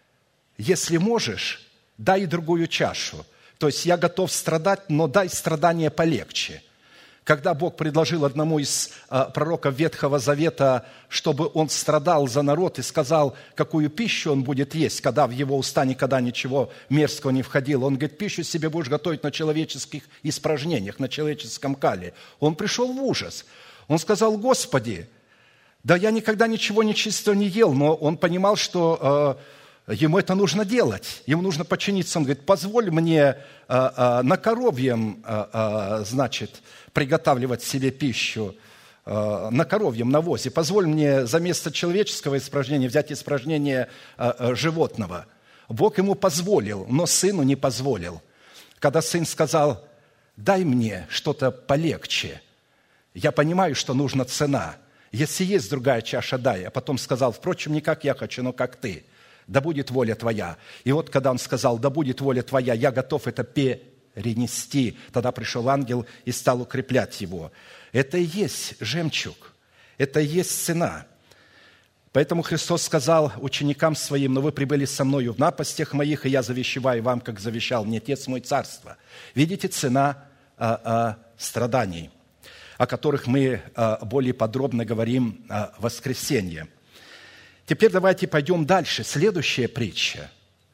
если можешь, дай другую чашу. То есть я готов страдать, но дай страдания полегче. Когда Бог предложил одному из а, пророков Ветхого Завета, чтобы он страдал за народ и сказал, какую пищу он будет есть, когда в его уста никогда ничего мерзкого не входило. Он говорит, пищу себе будешь готовить на человеческих испражнениях, на человеческом кале. Он пришел в ужас. Он сказал, Господи, да я никогда ничего нечистого не ел, но он понимал, что э, ему это нужно делать, ему нужно подчиниться. Он говорит, позволь мне э, э, на коровьем, э, э, значит, приготавливать себе пищу, э, на коровьем навозе. Позволь мне за место человеческого испражнения взять испражнение э, э, животного. Бог ему позволил, но сыну не позволил. Когда сын сказал, дай мне что-то полегче, я понимаю, что нужна цена. Если есть другая чаша, дай. А потом сказал, впрочем, не как я хочу, но как ты. Да будет воля твоя. И вот когда он сказал, да будет воля твоя, я готов это перенести. Тогда пришел ангел и стал укреплять его. Это и есть жемчуг. Это и есть цена. Поэтому Христос сказал ученикам своим, но вы прибыли со мною в напастях моих, и я завещеваю вам, как завещал мне Отец мой царство. Видите, цена а, а, страданий, о которых мы более подробно говорим в воскресенье. Теперь давайте пойдем дальше. Следующая притча,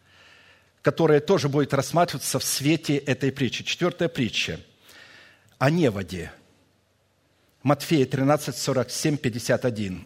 которая тоже будет рассматриваться в свете этой притчи. Четвертая притча о неводе. Матфея тринадцать, сорок семь, пятьдесят один.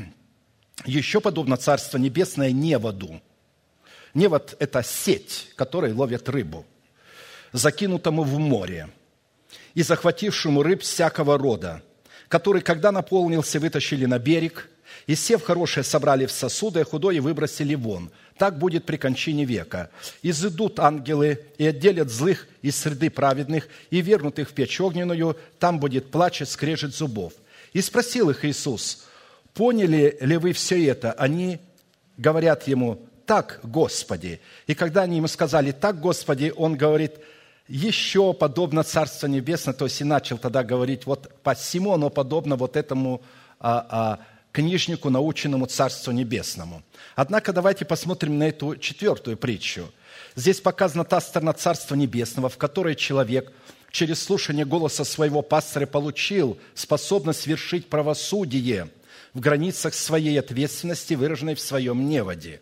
«Еще подобно Царство Небесное неводу». Невод – это сеть, которой ловят рыбу, закинутому в море, и захватившему рыб всякого рода, который, когда наполнился, вытащили на берег, и, сев хорошее, собрали в сосуды, а худое выбросили вон. Так будет при кончине века. Изыдут ангелы и отделят злых из среды праведных, и вернут их в печь огненную, там будет плач и скрежет зубов. И спросил их Иисус, поняли ли вы все это? Они говорят ему, так, Господи. И когда они ему сказали, так, Господи, он говорит, еще подобно Царство Небесное, то есть и начал тогда говорить, вот посему оно подобно вот этому а, а, книжнику, наученному Царству Небесному. Однако давайте посмотрим на эту четвертую притчу. Здесь показана та сторона Царства Небесного, в которой человек через слушание голоса своего пастыря получил способность вершить правосудие в границах своей ответственности, выраженной в своем неводе.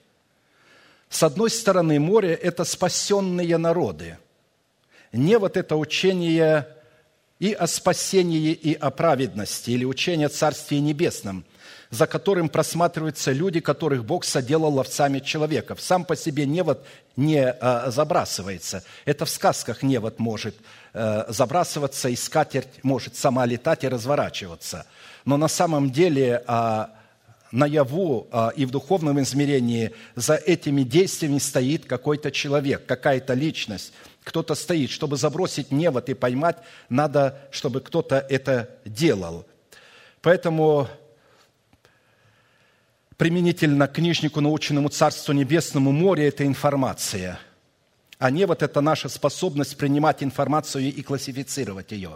С одной стороны, море – это спасенные народы. Невод – это учение и о спасении, и о праведности, или учение о Царстве Небесном, за которым просматриваются люди, которых Бог соделал ловцами человеков. Сам по себе невод не а, забрасывается. Это в сказках невод может а, забрасываться, и скатерть может сама летать и разворачиваться. Но на самом деле а, наяву а, и в духовном измерении за этими действиями стоит какой-то человек, какая-то личность. Кто-то стоит. Чтобы забросить невод и поймать, надо, чтобы кто-то это делал. Поэтому применительно к книжнику, наученному Царству Небесному, море – это информация, а не вот эта наша способность принимать информацию и классифицировать ее,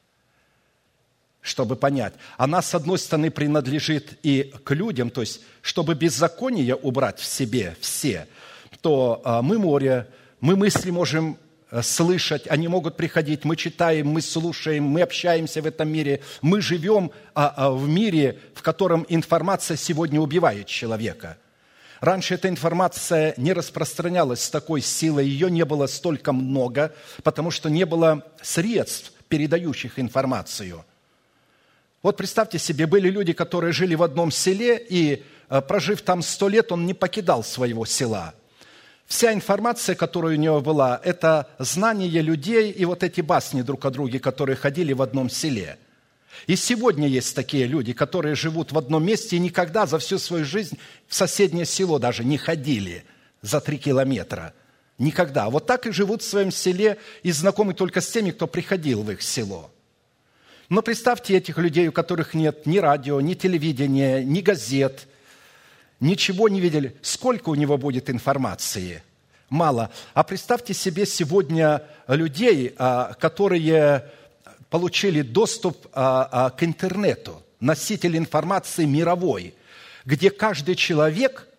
чтобы понять. Она, с одной стороны, принадлежит и к людям, то есть, чтобы беззаконие убрать в себе все, то мы море, мы мысли можем слышать, они могут приходить, мы читаем, мы слушаем, мы общаемся в этом мире, мы живем в мире, в котором информация сегодня убивает человека. Раньше эта информация не распространялась с такой силой, ее не было столько много, потому что не было средств, передающих информацию. Вот представьте себе, были люди, которые жили в одном селе, и, прожив там сто лет, он не покидал своего села. Вся информация, которая у него была, это знание людей и вот эти басни друг о друге, которые ходили в одном селе. И сегодня есть такие люди, которые живут в одном месте и никогда за всю свою жизнь в соседнее село даже не ходили за три километра. Никогда. Вот так и живут в своем селе и знакомы только с теми, кто приходил в их село. Но представьте этих людей, у которых нет ни радио, ни телевидения, ни газет, ничего не видели. Сколько у него будет информации? Мало. А представьте себе сегодня людей, которые получили доступ к интернету, носитель информации мировой, где каждый человек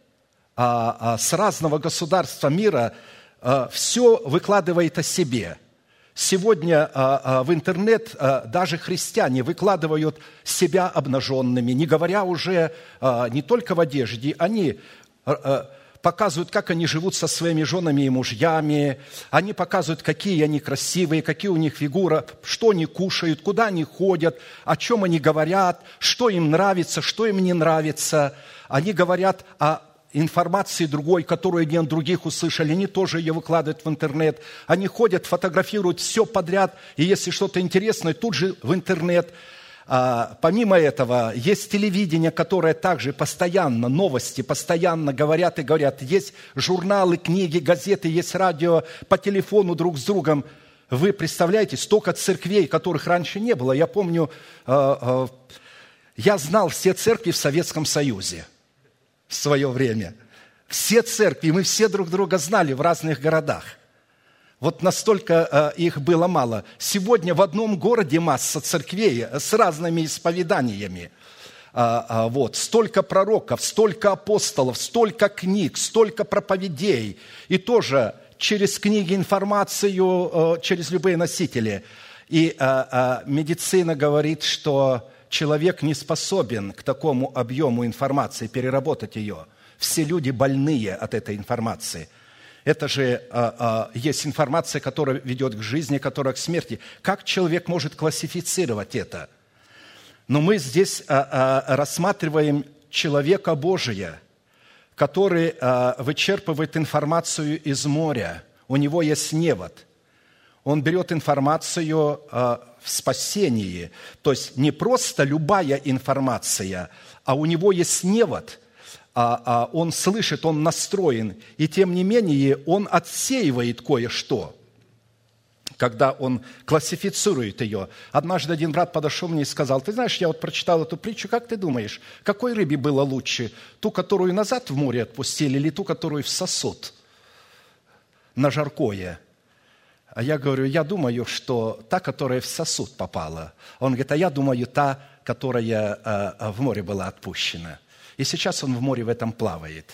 с разного государства мира все выкладывает о себе. Сегодня в интернет даже христиане выкладывают себя обнаженными, не говоря уже не только в одежде, они показывают, как они живут со своими женами и мужьями, они показывают, какие они красивые, какие у них фигура, что они кушают, куда они ходят, о чем они говорят, что им нравится, что им не нравится. Они говорят о информации другой, которую они от других услышали, они тоже ее выкладывают в интернет. Они ходят, фотографируют все подряд, и если что-то интересное, тут же в интернет. А, помимо этого, есть телевидение, которое также постоянно, новости постоянно говорят и говорят. Есть журналы, книги, газеты, есть радио, по телефону друг с другом. Вы представляете, столько церквей, которых раньше не было. Я помню, я знал все церкви в Советском Союзе в свое время. Все церкви, мы все друг друга знали в разных городах. Вот настолько их было мало. Сегодня в одном городе масса церквей с разными исповеданиями. Вот. Столько пророков, столько апостолов, столько книг, столько проповедей. И тоже через книги, информацию, через любые носители. И медицина говорит, что человек не способен к такому объему информации переработать ее. Все люди больные от этой информации. Это же а, а, есть информация, которая ведет к жизни, которая к смерти. Как человек может классифицировать это? Но мы здесь а, а, рассматриваем человека Божия, который а, вычерпывает информацию из моря. У него есть невод. Он берет информацию а, в спасении. То есть не просто любая информация, а у него есть невод, а, а он слышит, он настроен, и тем не менее он отсеивает кое-что, когда он классифицирует ее. Однажды один брат подошел мне и сказал: ты знаешь, я вот прочитал эту притчу, как ты думаешь, какой рыбе было лучше, ту, которую назад в море отпустили, или ту, которую в сосуд на жаркое? А я говорю, я думаю, что та, которая в сосуд попала. Он говорит, а я думаю, та, которая в море была отпущена. И сейчас он в море в этом плавает.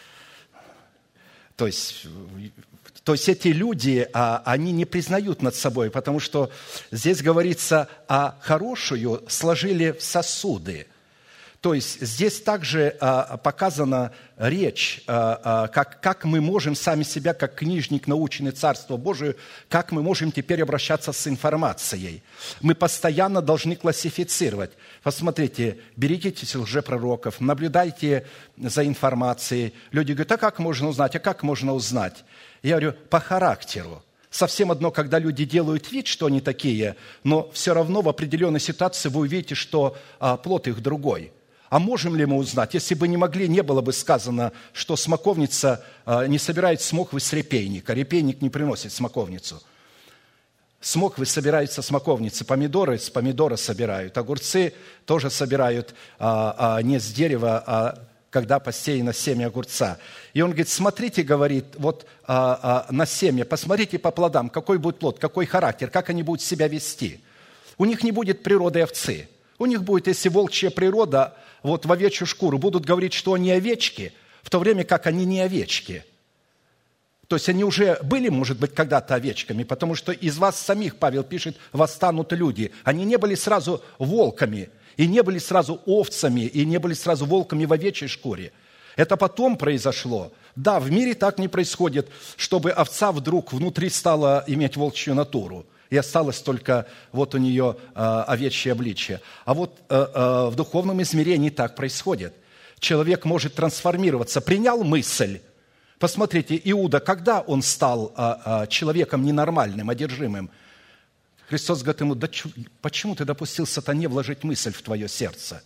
То есть, то есть эти люди, они не признают над собой, потому что здесь говорится, а хорошую сложили в сосуды. То есть здесь также показана речь, как, как мы можем сами себя, как книжник, наученный Царству Божию, как мы можем теперь обращаться с информацией. Мы постоянно должны классифицировать. Посмотрите, берегитесь лжепророков, наблюдайте за информацией. Люди говорят, а как можно узнать, а как можно узнать? Я говорю, по характеру. Совсем одно, когда люди делают вид, что они такие, но все равно в определенной ситуации вы увидите, что плод их другой. А можем ли мы узнать? Если бы не могли, не было бы сказано, что смоковница не собирает смоквы с репейника. Репейник не приносит смоковницу. Смоквы собираются с смоковницы, помидоры с помидора собирают. Огурцы тоже собирают а, а, не с дерева, а когда посеяно семя огурца. И он говорит, смотрите, говорит, вот а, а, на семя, посмотрите по плодам, какой будет плод, какой характер, как они будут себя вести. У них не будет природы овцы. У них будет, если волчья природа, вот в овечью шкуру, будут говорить, что они овечки, в то время как они не овечки. То есть они уже были, может быть, когда-то овечками, потому что из вас самих, Павел пишет, восстанут люди. Они не были сразу волками, и не были сразу овцами, и не были сразу волками в овечьей шкуре. Это потом произошло. Да, в мире так не происходит, чтобы овца вдруг внутри стала иметь волчью натуру, и осталось только вот у нее э, овечье обличие. А вот э, э, в духовном измерении так происходит. Человек может трансформироваться. Принял мысль. Посмотрите, Иуда, когда он стал а, а, человеком ненормальным, одержимым, Христос говорит ему, да чу, почему ты допустил сатане вложить мысль в твое сердце?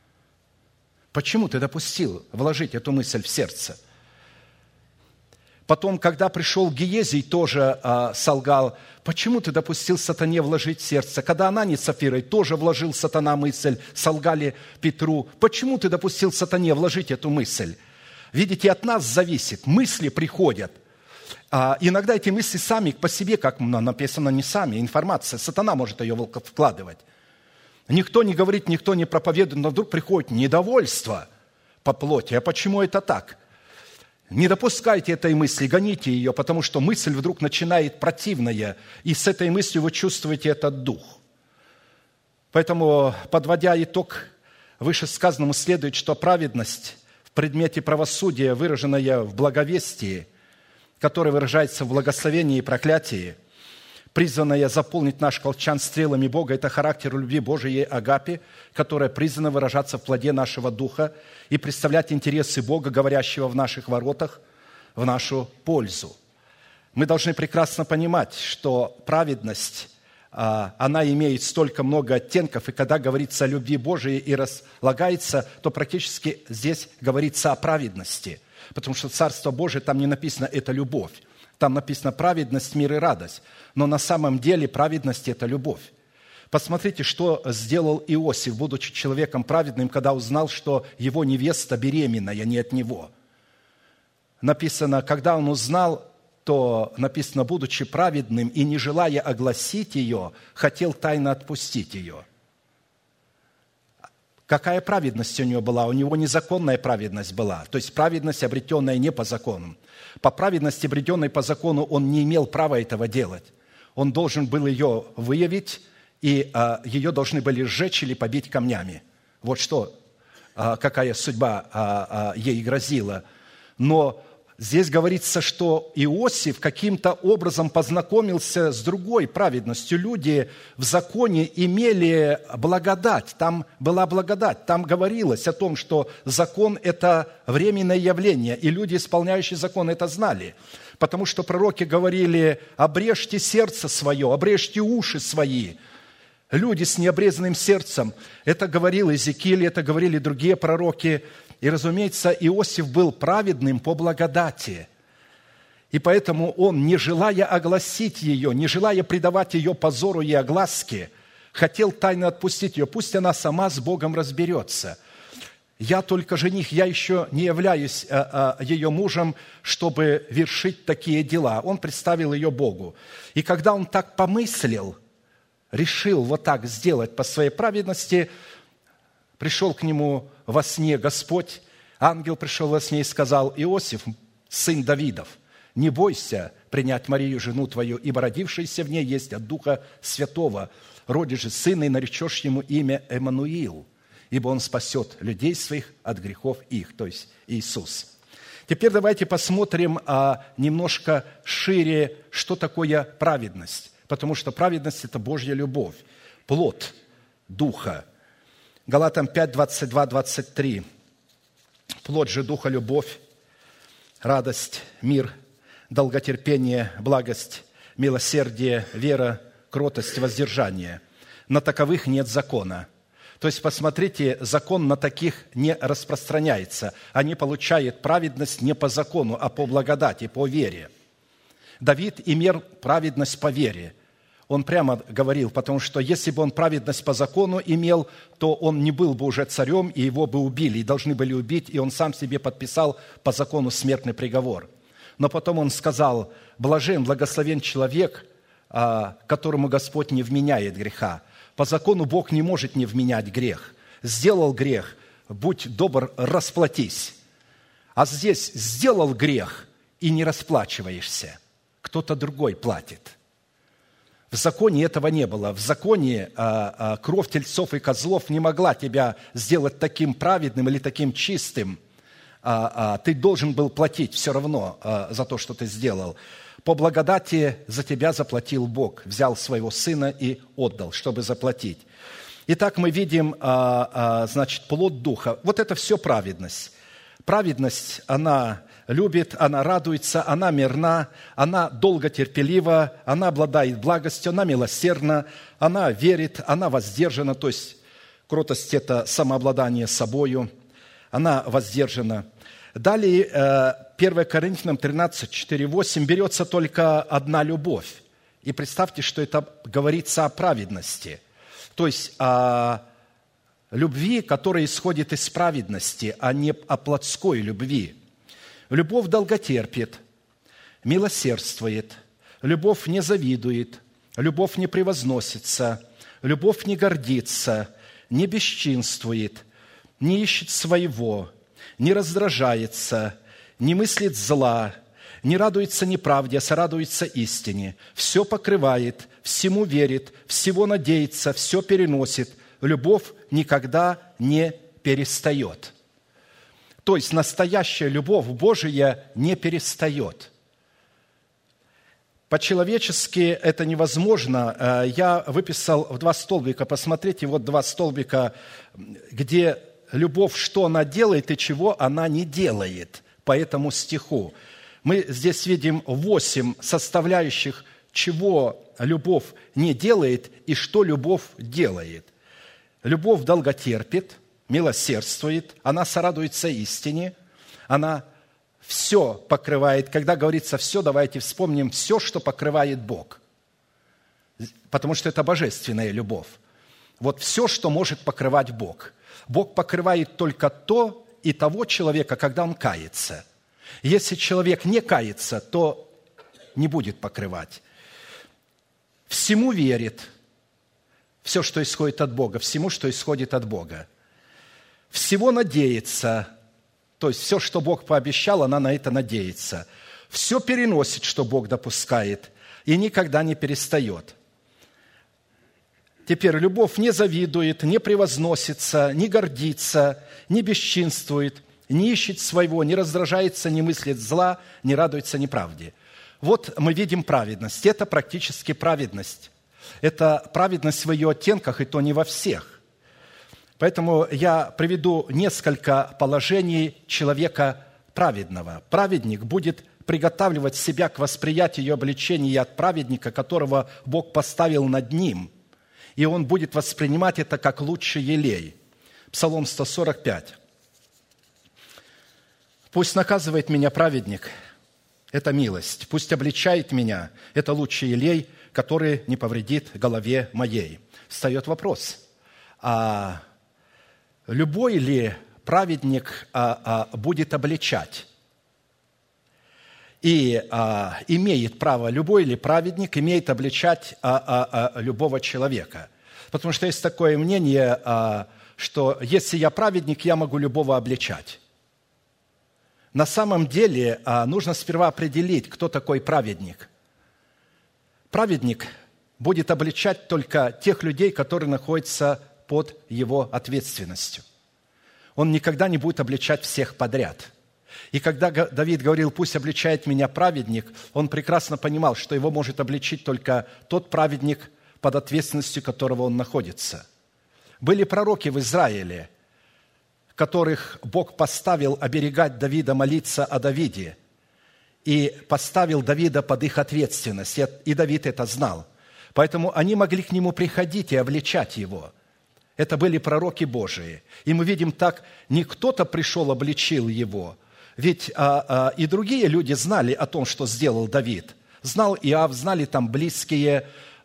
Почему ты допустил вложить эту мысль в сердце? Потом, когда пришел Гиезий, тоже а, солгал, почему ты допустил сатане вложить в сердце? Когда Анания с Сапфирой тоже вложил сатана мысль, солгали Петру, почему ты допустил сатане вложить эту мысль? Видите, от нас зависит. Мысли приходят. А иногда эти мысли сами по себе, как написано, не сами, информация. Сатана может ее вкладывать. Никто не говорит, никто не проповедует, но вдруг приходит недовольство по плоти. А почему это так? Не допускайте этой мысли, гоните ее, потому что мысль вдруг начинает противная, и с этой мыслью вы чувствуете этот дух. Поэтому, подводя итог вышесказанному, следует, что праведность в предмете правосудия, выраженная в благовестии, которое выражается в благословении и проклятии, призванная заполнить наш колчан стрелами Бога, это характер любви Божией агапе, которая призвана выражаться в плоде нашего духа и представлять интересы Бога, говорящего в наших воротах, в нашу пользу. Мы должны прекрасно понимать, что праведность, она имеет столько много оттенков, и когда говорится о любви Божией и разлагается, то практически здесь говорится о праведности, потому что Царство Божие, там не написано «это любовь», там написано «праведность, мир и радость», но на самом деле праведность – это любовь. Посмотрите, что сделал Иосиф, будучи человеком праведным, когда узнал, что его невеста беременная, не от него. Написано, когда он узнал, то написано, будучи праведным и не желая огласить ее, хотел тайно отпустить ее. Какая праведность у него была? У него незаконная праведность была, то есть праведность, обретенная не по закону. По праведности, обретенной по закону, он не имел права этого делать. Он должен был ее выявить, и а, ее должны были сжечь или побить камнями. Вот что, а, какая судьба а, а, ей грозила. Но здесь говорится, что Иосиф каким-то образом познакомился с другой праведностью. Люди в законе имели благодать, там была благодать, там говорилось о том, что закон – это временное явление, и люди, исполняющие закон, это знали. Потому что пророки говорили: обрежьте сердце свое, обрежьте уши свои. Люди с необрезанным сердцем. Это говорил Иезекииль, это говорили другие пророки. И, разумеется, Иосиф был праведным по благодати. И поэтому он, не желая огласить ее, не желая предавать ее позору и огласке, хотел тайно отпустить ее. Пусть она сама с Богом разберется. Я только жених, я еще не являюсь а, а, ее мужем, чтобы вершить такие дела. Он представил ее Богу. И когда он так помыслил, решил вот так сделать по своей праведности, пришел к нему во сне Господь, ангел пришел во сне и сказал: Иосиф, сын Давидов, не бойся принять Марию, жену твою, ибо родившаяся в ней есть от Духа Святого. Родишь же сына, и наречешь ему имя Эммануил, ибо он спасет людей своих от грехов их, то есть Иисус. Теперь давайте посмотрим а, немножко шире, что такое праведность. Потому что праведность – это Божья любовь, плод Духа. Галатам пять, двадцать два, двадцать три. Плод же Духа – любовь, радость, мир, долготерпение, благость, милосердие, вера, кротость, воздержание. На таковых нет закона. То есть, посмотрите, закон на таких не распространяется. Они получают праведность не по закону, а по благодати, по вере. Давид имел праведность по вере. Он прямо говорил, потому что если бы он праведность по закону имел, то он не был бы уже царем, и его бы убили, и должны были убить, и он сам себе подписал по закону смертный приговор. Но потом он сказал: блажен, благословен человек, которому Господь не вменяет греха. По закону Бог не может не вменять грех. Сделал грех, будь добр, расплатись. А здесь сделал грех и не расплачиваешься. Кто-то другой платит. В законе этого не было. В законе а, а, кровь тельцов и козлов не могла тебя сделать таким праведным или таким чистым. А, а, ты должен был платить все равно а, за то, что ты сделал. По благодати за тебя заплатил Бог. Взял своего Сына и отдал, чтобы заплатить. Итак, мы видим, а, а, значит, плод Духа. Вот это все праведность. Праведность, она любит, она радуется, она мирна, она долготерпелива, она обладает благостью, она милосердна, она верит, она воздержана, то есть кротость – это самообладание собою, она воздержана. Далее, первое Коринфянам тринадцать, четыре, восемь, берется только одна любовь. И представьте, что это говорится о праведности, то есть о любви, которая исходит из праведности, а не о плотской любви. Любовь долготерпит, милосердствует, любовь не завидует, любовь не превозносится, любовь не гордится, не бесчинствует, не ищет своего, не раздражается, не мыслит зла, не радуется неправде, а сорадуется истине, все покрывает, всему верит, всего надеется, все переносит, любовь никогда не перестает. То есть настоящая любовь Божия не перестает. По-человечески это невозможно. Я выписал в два столбика. Посмотрите, вот два столбика, где любовь, что она делает и чего она не делает по этому стиху. Мы здесь видим восемь составляющих, чего любовь не делает и что любовь делает. Любовь долготерпит, милосердствует, она сорадуется истине, она все покрывает. Когда говорится «все», давайте вспомним все, что покрывает Бог, потому что это божественная любовь. Вот все, что может покрывать Бог. Бог покрывает только то и того человека, когда он кается. Если человек не кается, то не будет покрывать. Всему верит, все, что исходит от Бога, всему, что исходит от Бога. Всего надеется, то есть все, что Бог пообещал, она на это надеется. Все переносит, что Бог допускает, и никогда не перестает. Теперь любовь не завидует, не превозносится, не гордится, не бесчинствует, не ищет своего, не раздражается, не мыслит зла, не радуется неправде. Вот мы видим праведность. Это практически праведность. Это праведность в ее оттенках, и то не во всех. Поэтому я приведу несколько положений человека праведного. Праведник будет приготавливать себя к восприятию и обличению от праведника, которого Бог поставил над ним, и он будет воспринимать это как лучший елей. Псалом сто сорок пять. «Пусть наказывает меня праведник, это милость, пусть обличает меня, это лучший елей, который не повредит голове моей». Встает вопрос, а любой ли праведник а, а, будет обличать? И а, имеет право, любой ли праведник имеет обличать а, а, а, любого человека? Потому что есть такое мнение, а, что если я праведник, я могу любого обличать. На самом деле а, нужно сперва определить, кто такой праведник. Праведник будет обличать только тех людей, которые находятся под его ответственностью. Он никогда не будет обличать всех подряд. И когда Давид говорил, пусть обличает меня праведник, он прекрасно понимал, что его может обличить только тот праведник, под ответственностью которого он находится. Были пророки в Израиле, которых Бог поставил оберегать Давида, молиться о Давиде, и поставил Давида под их ответственность, и Давид это знал. Поэтому они могли к нему приходить и обличать его. Это были пророки Божии. И мы видим так, не кто-то пришел, обличил его. Ведь а, а, и другие люди знали о том, что сделал Давид. Знал Иав, знали там близкие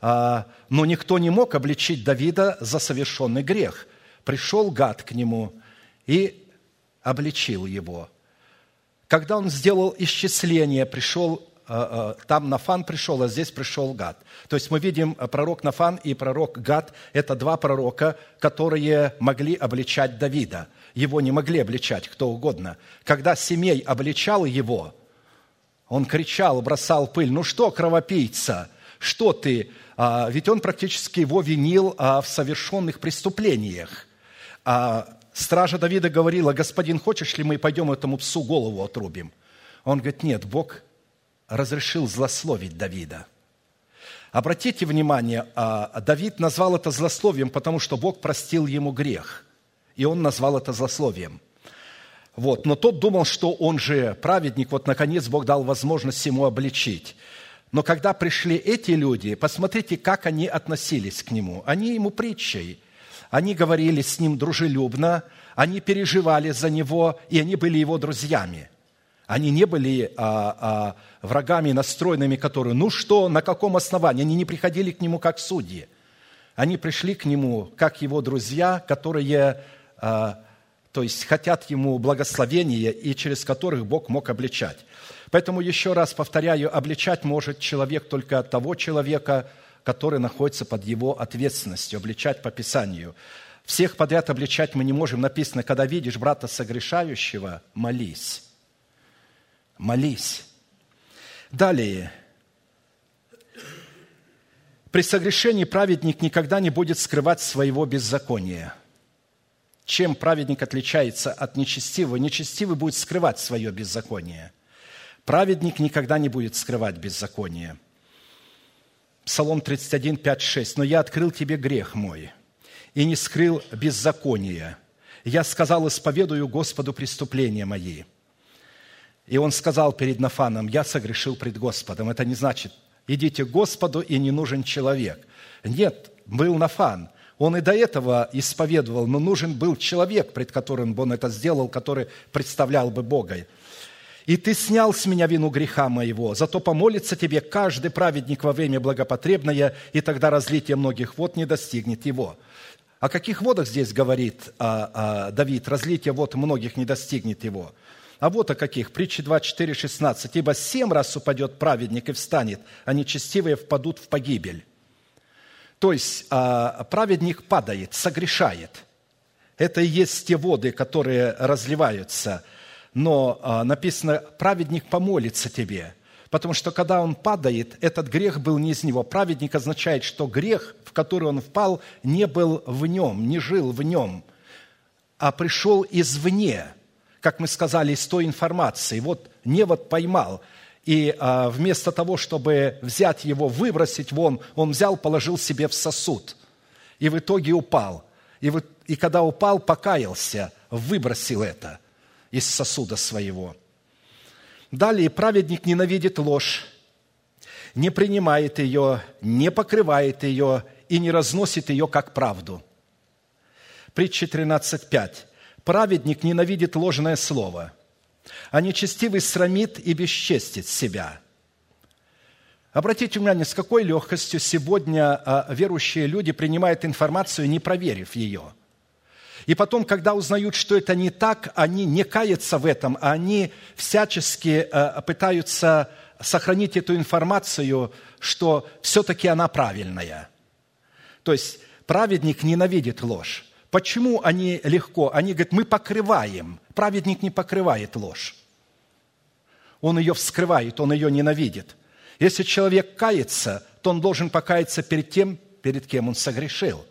но никто не мог обличить Давида за совершенный грех. Пришел Гад к нему и обличил его. Когда он сделал исчисление, пришел, там Нафан пришел, а здесь пришел Гад. То есть мы видим, пророк Нафан и пророк Гад – это два пророка, которые могли обличать Давида. Его не могли обличать кто угодно. Когда Семей обличал его, он кричал, бросал пыль: «Ну что, кровопийца, что ты?» Ведь он практически его винил в совершенных преступлениях. Стража Давида говорила: «Господин, хочешь ли мы пойдем этому псу голову отрубим?» Он говорит: «Нет, Бог разрешил злословить Давида». Обратите внимание, Давид назвал это злословием, потому что Бог простил ему грех, и он назвал это злословием. Вот. Но тот думал, что он же праведник, вот наконец Бог дал возможность ему обличить. Но когда пришли эти люди, посмотрите, как они относились к нему. Они ему притчей. Они говорили с ним дружелюбно, они переживали за него, и они были его друзьями. Они не были а, а, врагами настроенными, которые, ну что, на каком основании? Они не приходили к нему как судьи. Они пришли к нему как его друзья, которые, а, то есть, хотят ему благословения, и через которых Бог мог обличать. Поэтому еще раз повторяю, обличать может человек только того человека, который находится под его ответственностью, обличать по Писанию. Всех подряд обличать мы не можем. Написано: когда видишь брата согрешающего, молись. Молись. Далее. При согрешении праведник никогда не будет скрывать своего беззакония. Чем праведник отличается от нечестивого? Нечестивый будет скрывать свое беззаконие. Праведник никогда не будет скрывать беззаконие. Псалом тридцать один, пять, шесть. «Но я открыл тебе грех мой, и не скрыл беззакония. Я сказал: исповедую Господу преступления мои». И он сказал перед Нафаном: «Я согрешил пред Господом». Это не значит: идите к Господу, и не нужен человек. Нет, был Нафан. Он и до этого исповедовал, но нужен был человек, пред которым бы он это сделал, который представлял бы Бога. «И ты снял с меня вину греха моего, зато помолится тебе каждый праведник во время благопотребное, и тогда разлитие многих вод не достигнет его». О каких водах здесь говорит а, а, Давид? Разлитие вод многих не достигнет его. А вот о каких. Притча двадцать четыре, шестнадцать. «Ибо семь раз упадет праведник и встанет, а нечестивые впадут в погибель». То есть а, праведник падает, согрешает. Это и есть те воды, которые разливаются. Но а, написано: праведник помолится тебе. Потому что когда он падает, этот грех был не из него. Праведник означает, что грех, в который он впал, не был в нем, не жил в нем, а пришел извне, как мы сказали, из той информации. Вот невод поймал, и а, вместо того, чтобы взять его, выбросить вон, он взял, положил себе в сосуд, и в итоге упал. И, в, и когда упал, покаялся, выбросил это из сосуда своего. Далее, праведник ненавидит ложь, не принимает ее, не покрывает ее и не разносит ее как правду. Притча тринадцать пять. Праведник ненавидит ложное слово, а нечестивый срамит и бесчестит себя. Обратите внимание, с какой легкостью сегодня верующие люди принимают информацию, не проверив ее. И потом, когда узнают, что это не так, они не каятся в этом, а они всячески пытаются сохранить эту информацию, что все-таки она правильная. То есть праведник ненавидит ложь. Почему они легко? Они говорят: мы покрываем. Праведник не покрывает ложь. Он ее вскрывает, он ее ненавидит. Если человек кается, то он должен покаяться перед тем, перед кем он согрешил.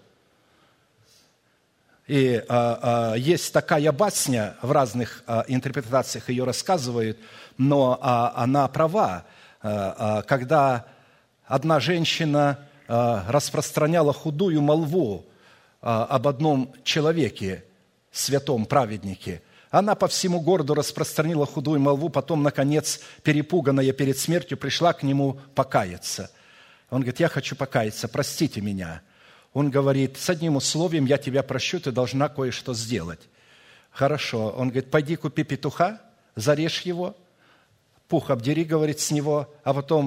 И а, а, есть такая басня, в разных а, интерпретациях ее рассказывают, но а, она права. А, а, когда одна женщина а, распространяла худую молву а, об одном человеке, святом праведнике, она по всему городу распространила худую молву, потом, наконец, перепуганная перед смертью, пришла к нему покаяться. Он говорит: я хочу покаяться, простите меня. Он говорит: с одним условием: я тебя прощу, ты должна кое-что сделать. Хорошо. Он говорит: пойди купи петуха, зарежь его, пух обдери, говорит, с него, а потом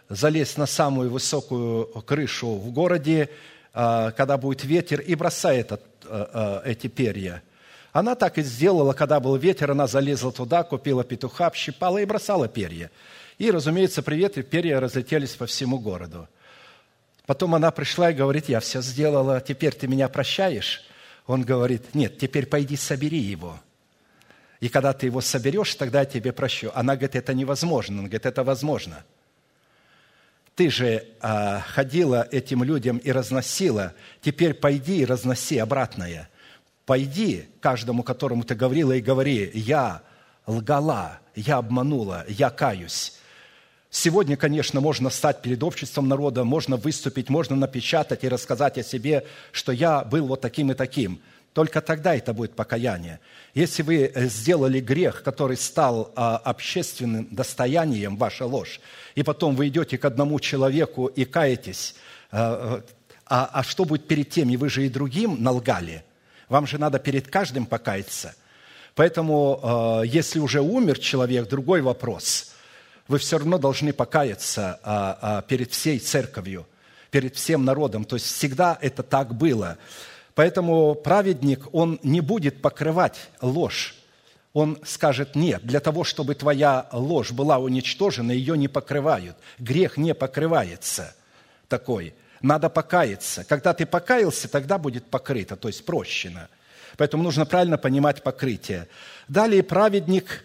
залезть на самую высокую крышу в городе, когда будет ветер, и бросает эти перья. Она так и сделала, когда был ветер, она залезла туда, купила петуха, общипала и бросала перья. И, разумеется, при ветре перья разлетелись по всему городу. Потом она пришла и говорит: я все сделала, теперь ты меня прощаешь? Он говорит: нет, теперь пойди собери его. И когда ты его соберешь, тогда я тебе прощу. Она говорит: это невозможно. Он говорит: это возможно. Ты же а, ходила этим людям и разносила, теперь пойди и разноси обратное. Пойди каждому, которому ты говорила, и говори: я лгала, я обманула, я каюсь. Сегодня, конечно, можно стать перед обществом народа, можно выступить, можно напечатать и рассказать о себе, что я был вот таким и таким. Только тогда это будет покаяние. Если вы сделали грех, который стал а, общественным достоянием, ваша ложь, и потом вы идете к одному человеку и каетесь, а, а, а что будет перед тем, и вы же и другим налгали? Вам же надо перед каждым покаяться. Поэтому, а, если уже умер человек, другой вопрос. Вы все равно должны покаяться а, а, перед всей церковью, перед всем народом. То есть всегда это так было. Поэтому праведник, он не будет покрывать ложь. Он скажет: нет, для того, чтобы твоя ложь была уничтожена, ее не покрывают. Грех не покрывается такой. Надо покаяться. Когда ты покаялся, тогда будет покрыто, то есть прощено. Поэтому нужно правильно понимать покрытие. Далее праведник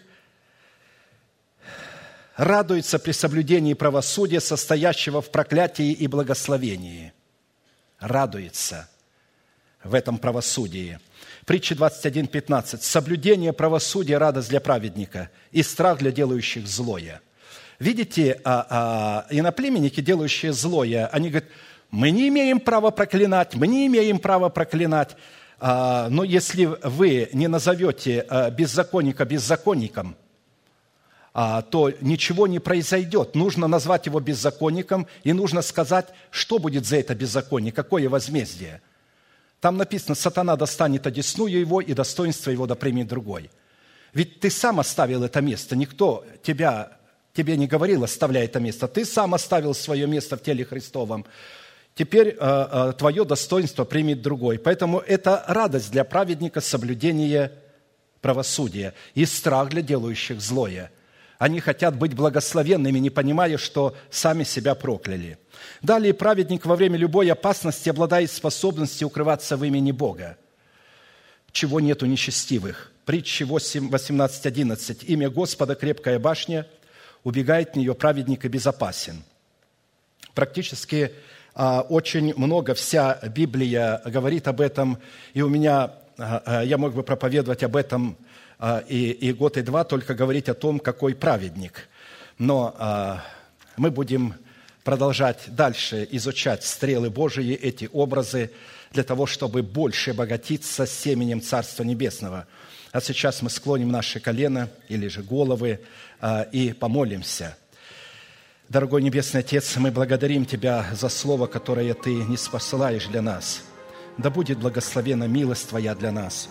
радуется при соблюдении правосудия, состоящего в проклятии и благословении. Радуется в этом правосудии. Притча двадцать один пятнадцать. «Соблюдение правосудия – радость для праведника, и страх для делающих злое». Видите, а, а, иноплеменники, делающие злое, они говорят: мы не имеем права проклинать, мы не имеем права проклинать. А, но если вы не назовете а, беззаконника беззаконником, а, то ничего не произойдет. Нужно назвать его беззаконником, и нужно сказать, что будет за это беззаконие, какое возмездие. Там написано: сатана достанет одесную его, и достоинство его да примет другой. Ведь ты сам оставил это место, никто тебя, тебе не говорил: оставляй это место. Ты сам оставил свое место в теле Христовом. Теперь э, э, твое достоинство примет другой. Поэтому это радость для праведника, соблюдение правосудия, и страх для делающих злое. Они хотят быть благословенными, не понимая, что сами себя прокляли. Далее праведник во время любой опасности обладает способностью укрываться в имени Бога, чего нет у нечестивых. Притча восемнадцать одиннадцать. «Имя Господа – крепкая башня, убегает в нее праведник и безопасен». Практически а, очень много вся Библия говорит об этом, и у меня, а, я мог бы проповедовать об этом а, и, и год, и два, только говорить о том, какой праведник. Но а, мы будем продолжать дальше изучать стрелы Божии, эти образы, для того, чтобы больше обогатиться семенем Царства Небесного. А сейчас мы склоним наши колена или же головы и помолимся. Дорогой Небесный Отец, мы благодарим Тебя за Слово, которое Ты ниспосылаешь для нас. Да будет благословена милость Твоя для нас.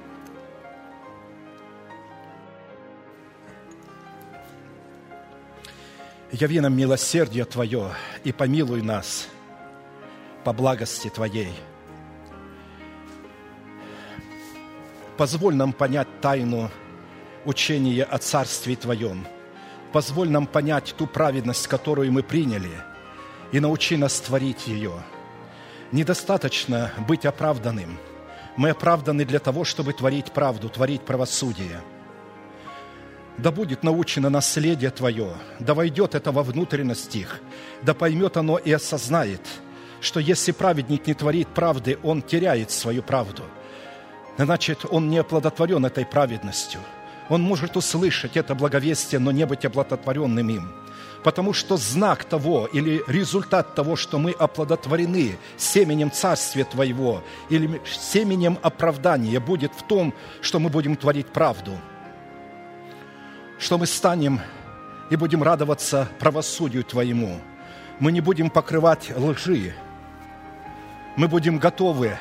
Яви нам милосердие Твое и помилуй нас по благости Твоей. Позволь нам понять тайну учения о Царстве Твоем. Позволь нам понять ту праведность, которую мы приняли, и научи нас творить ее. Недостаточно быть оправданным. Мы оправданы для того, чтобы творить правду, творить правосудие. Да будет научено наследие Твое, да войдет это во внутренность их, да поймет оно и осознает, что если праведник не творит правды, он теряет свою правду. Значит, он не оплодотворен этой праведностью. Он может услышать это благовестие, но не быть оплодотворенным им. Потому что знак того или результат того, что мы оплодотворены семенем Царствия Твоего или семенем оправдания, будет в том, что мы будем творить правду, что мы станем и будем радоваться правосудию Твоему. Мы не будем покрывать лжи. Мы будем готовы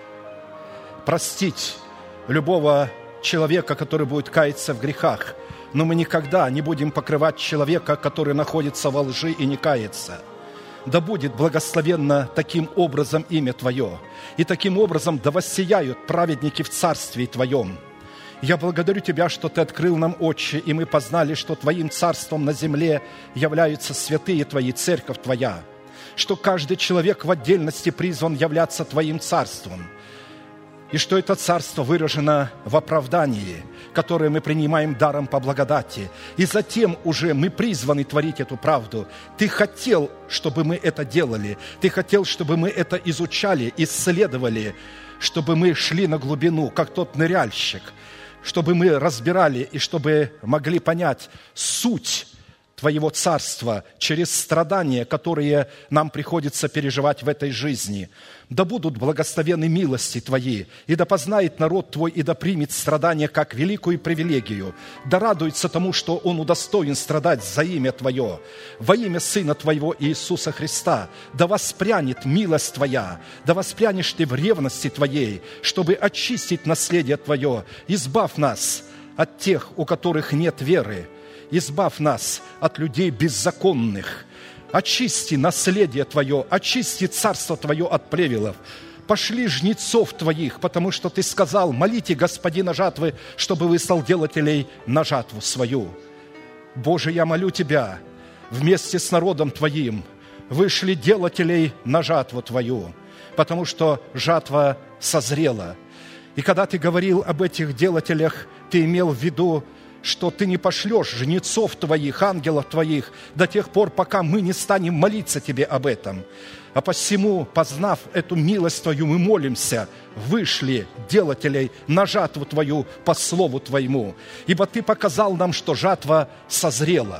простить любого человека, который будет каяться в грехах, но мы никогда не будем покрывать человека, который находится во лжи и не кается. Да будет благословенно таким образом имя Твое, и таким образом да воссияют праведники в Царстве Твоем. Я благодарю Тебя, что Ты открыл нам очи, и мы познали, что Твоим царством на земле являются святые Твои, церковь Твоя, что каждый человек в отдельности призван являться Твоим царством, и что это царство выражено в оправдании, которое мы принимаем даром по благодати. И затем уже мы призваны творить эту правду. Ты хотел, чтобы мы это делали. Ты хотел, чтобы мы это изучали, исследовали, чтобы мы шли на глубину, как тот ныряльщик, чтобы мы разбирали и чтобы могли понять суть Твоего царства через страдания, которые нам приходится переживать в этой жизни. Да будут благословенны милости Твои, и да познает народ Твой, и да примет страдания как великую привилегию, да радуется тому, что он удостоен страдать за имя Твое, во имя Сына Твоего Иисуса Христа. Да воспрянет милость Твоя, да воспрянешь Ты в ревности Твоей, чтобы очистить наследие Твое. Избавь нас от тех, у которых нет веры, избавь нас от людей беззаконных, очисти наследие Твое, очисти царство Твое от плевелов. Пошли жнецов Твоих, потому что Ты сказал: молите Господина жатвы, чтобы выслал делателей на жатву свою. Боже, я молю Тебя, вместе с народом Твоим вышли делателей на жатву Твою, потому что жатва созрела. И когда Ты говорил об этих делателях, Ты имел в виду, что Ты не пошлешь жнецов Твоих, ангелов Твоих, до тех пор, пока мы не станем молиться Тебе об этом. А посему, познав эту милость Твою, мы молимся: вышли делателей на жатву Твою по слову Твоему, ибо Ты показал нам, что жатва созрела.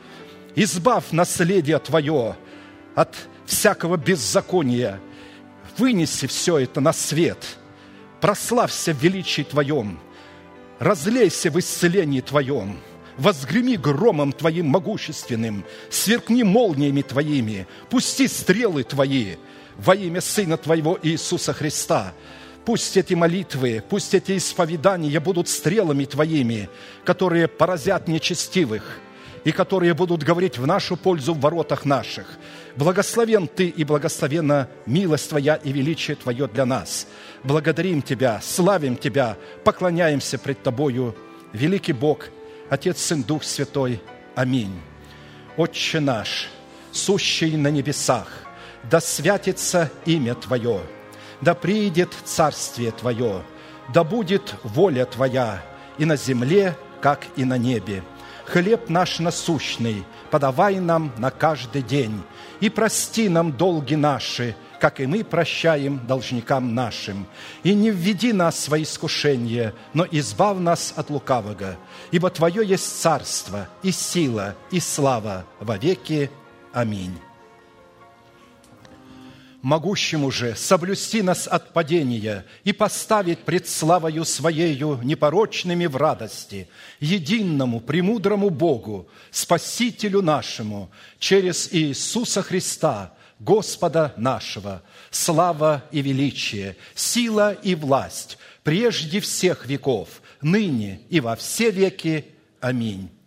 Избавь наследие Твое от всякого беззакония, вынеси все это на свет, прославься в величии Твоем, разлейся в исцелении Твоем, возгреми громом Твоим могущественным, сверкни молниями Твоими, пусти стрелы Твои во имя Сына Твоего Иисуса Христа. Пусть эти молитвы, пусть эти исповедания будут стрелами Твоими, которые поразят нечестивых и которые будут говорить в нашу пользу в воротах наших. Благословен Ты и благословенна милость Твоя и величие Твое для нас. Благодарим Тебя, славим Тебя, поклоняемся пред Тобою, великий Бог, Отец, Сын, Дух Святой. Аминь. Отче наш, сущий на небесах, да святится имя Твое, да приидет царствие Твое, да будет воля Твоя и на земле, как и на небе. Хлеб наш насущный подавай нам на каждый день, и прости нам долги наши, как и мы прощаем должникам нашим. И не введи нас во искушение, но избавь нас от лукавого. Ибо Твое есть царство, и сила, и слава во веки. Аминь. Могущему же соблюсти нас от падения и поставить пред славою Своею непорочными в радости, единому, премудрому Богу, Спасителю нашему, через Иисуса Христа, Господа нашего, слава и величие, сила и власть, прежде всех веков, ныне и во все веки. Аминь.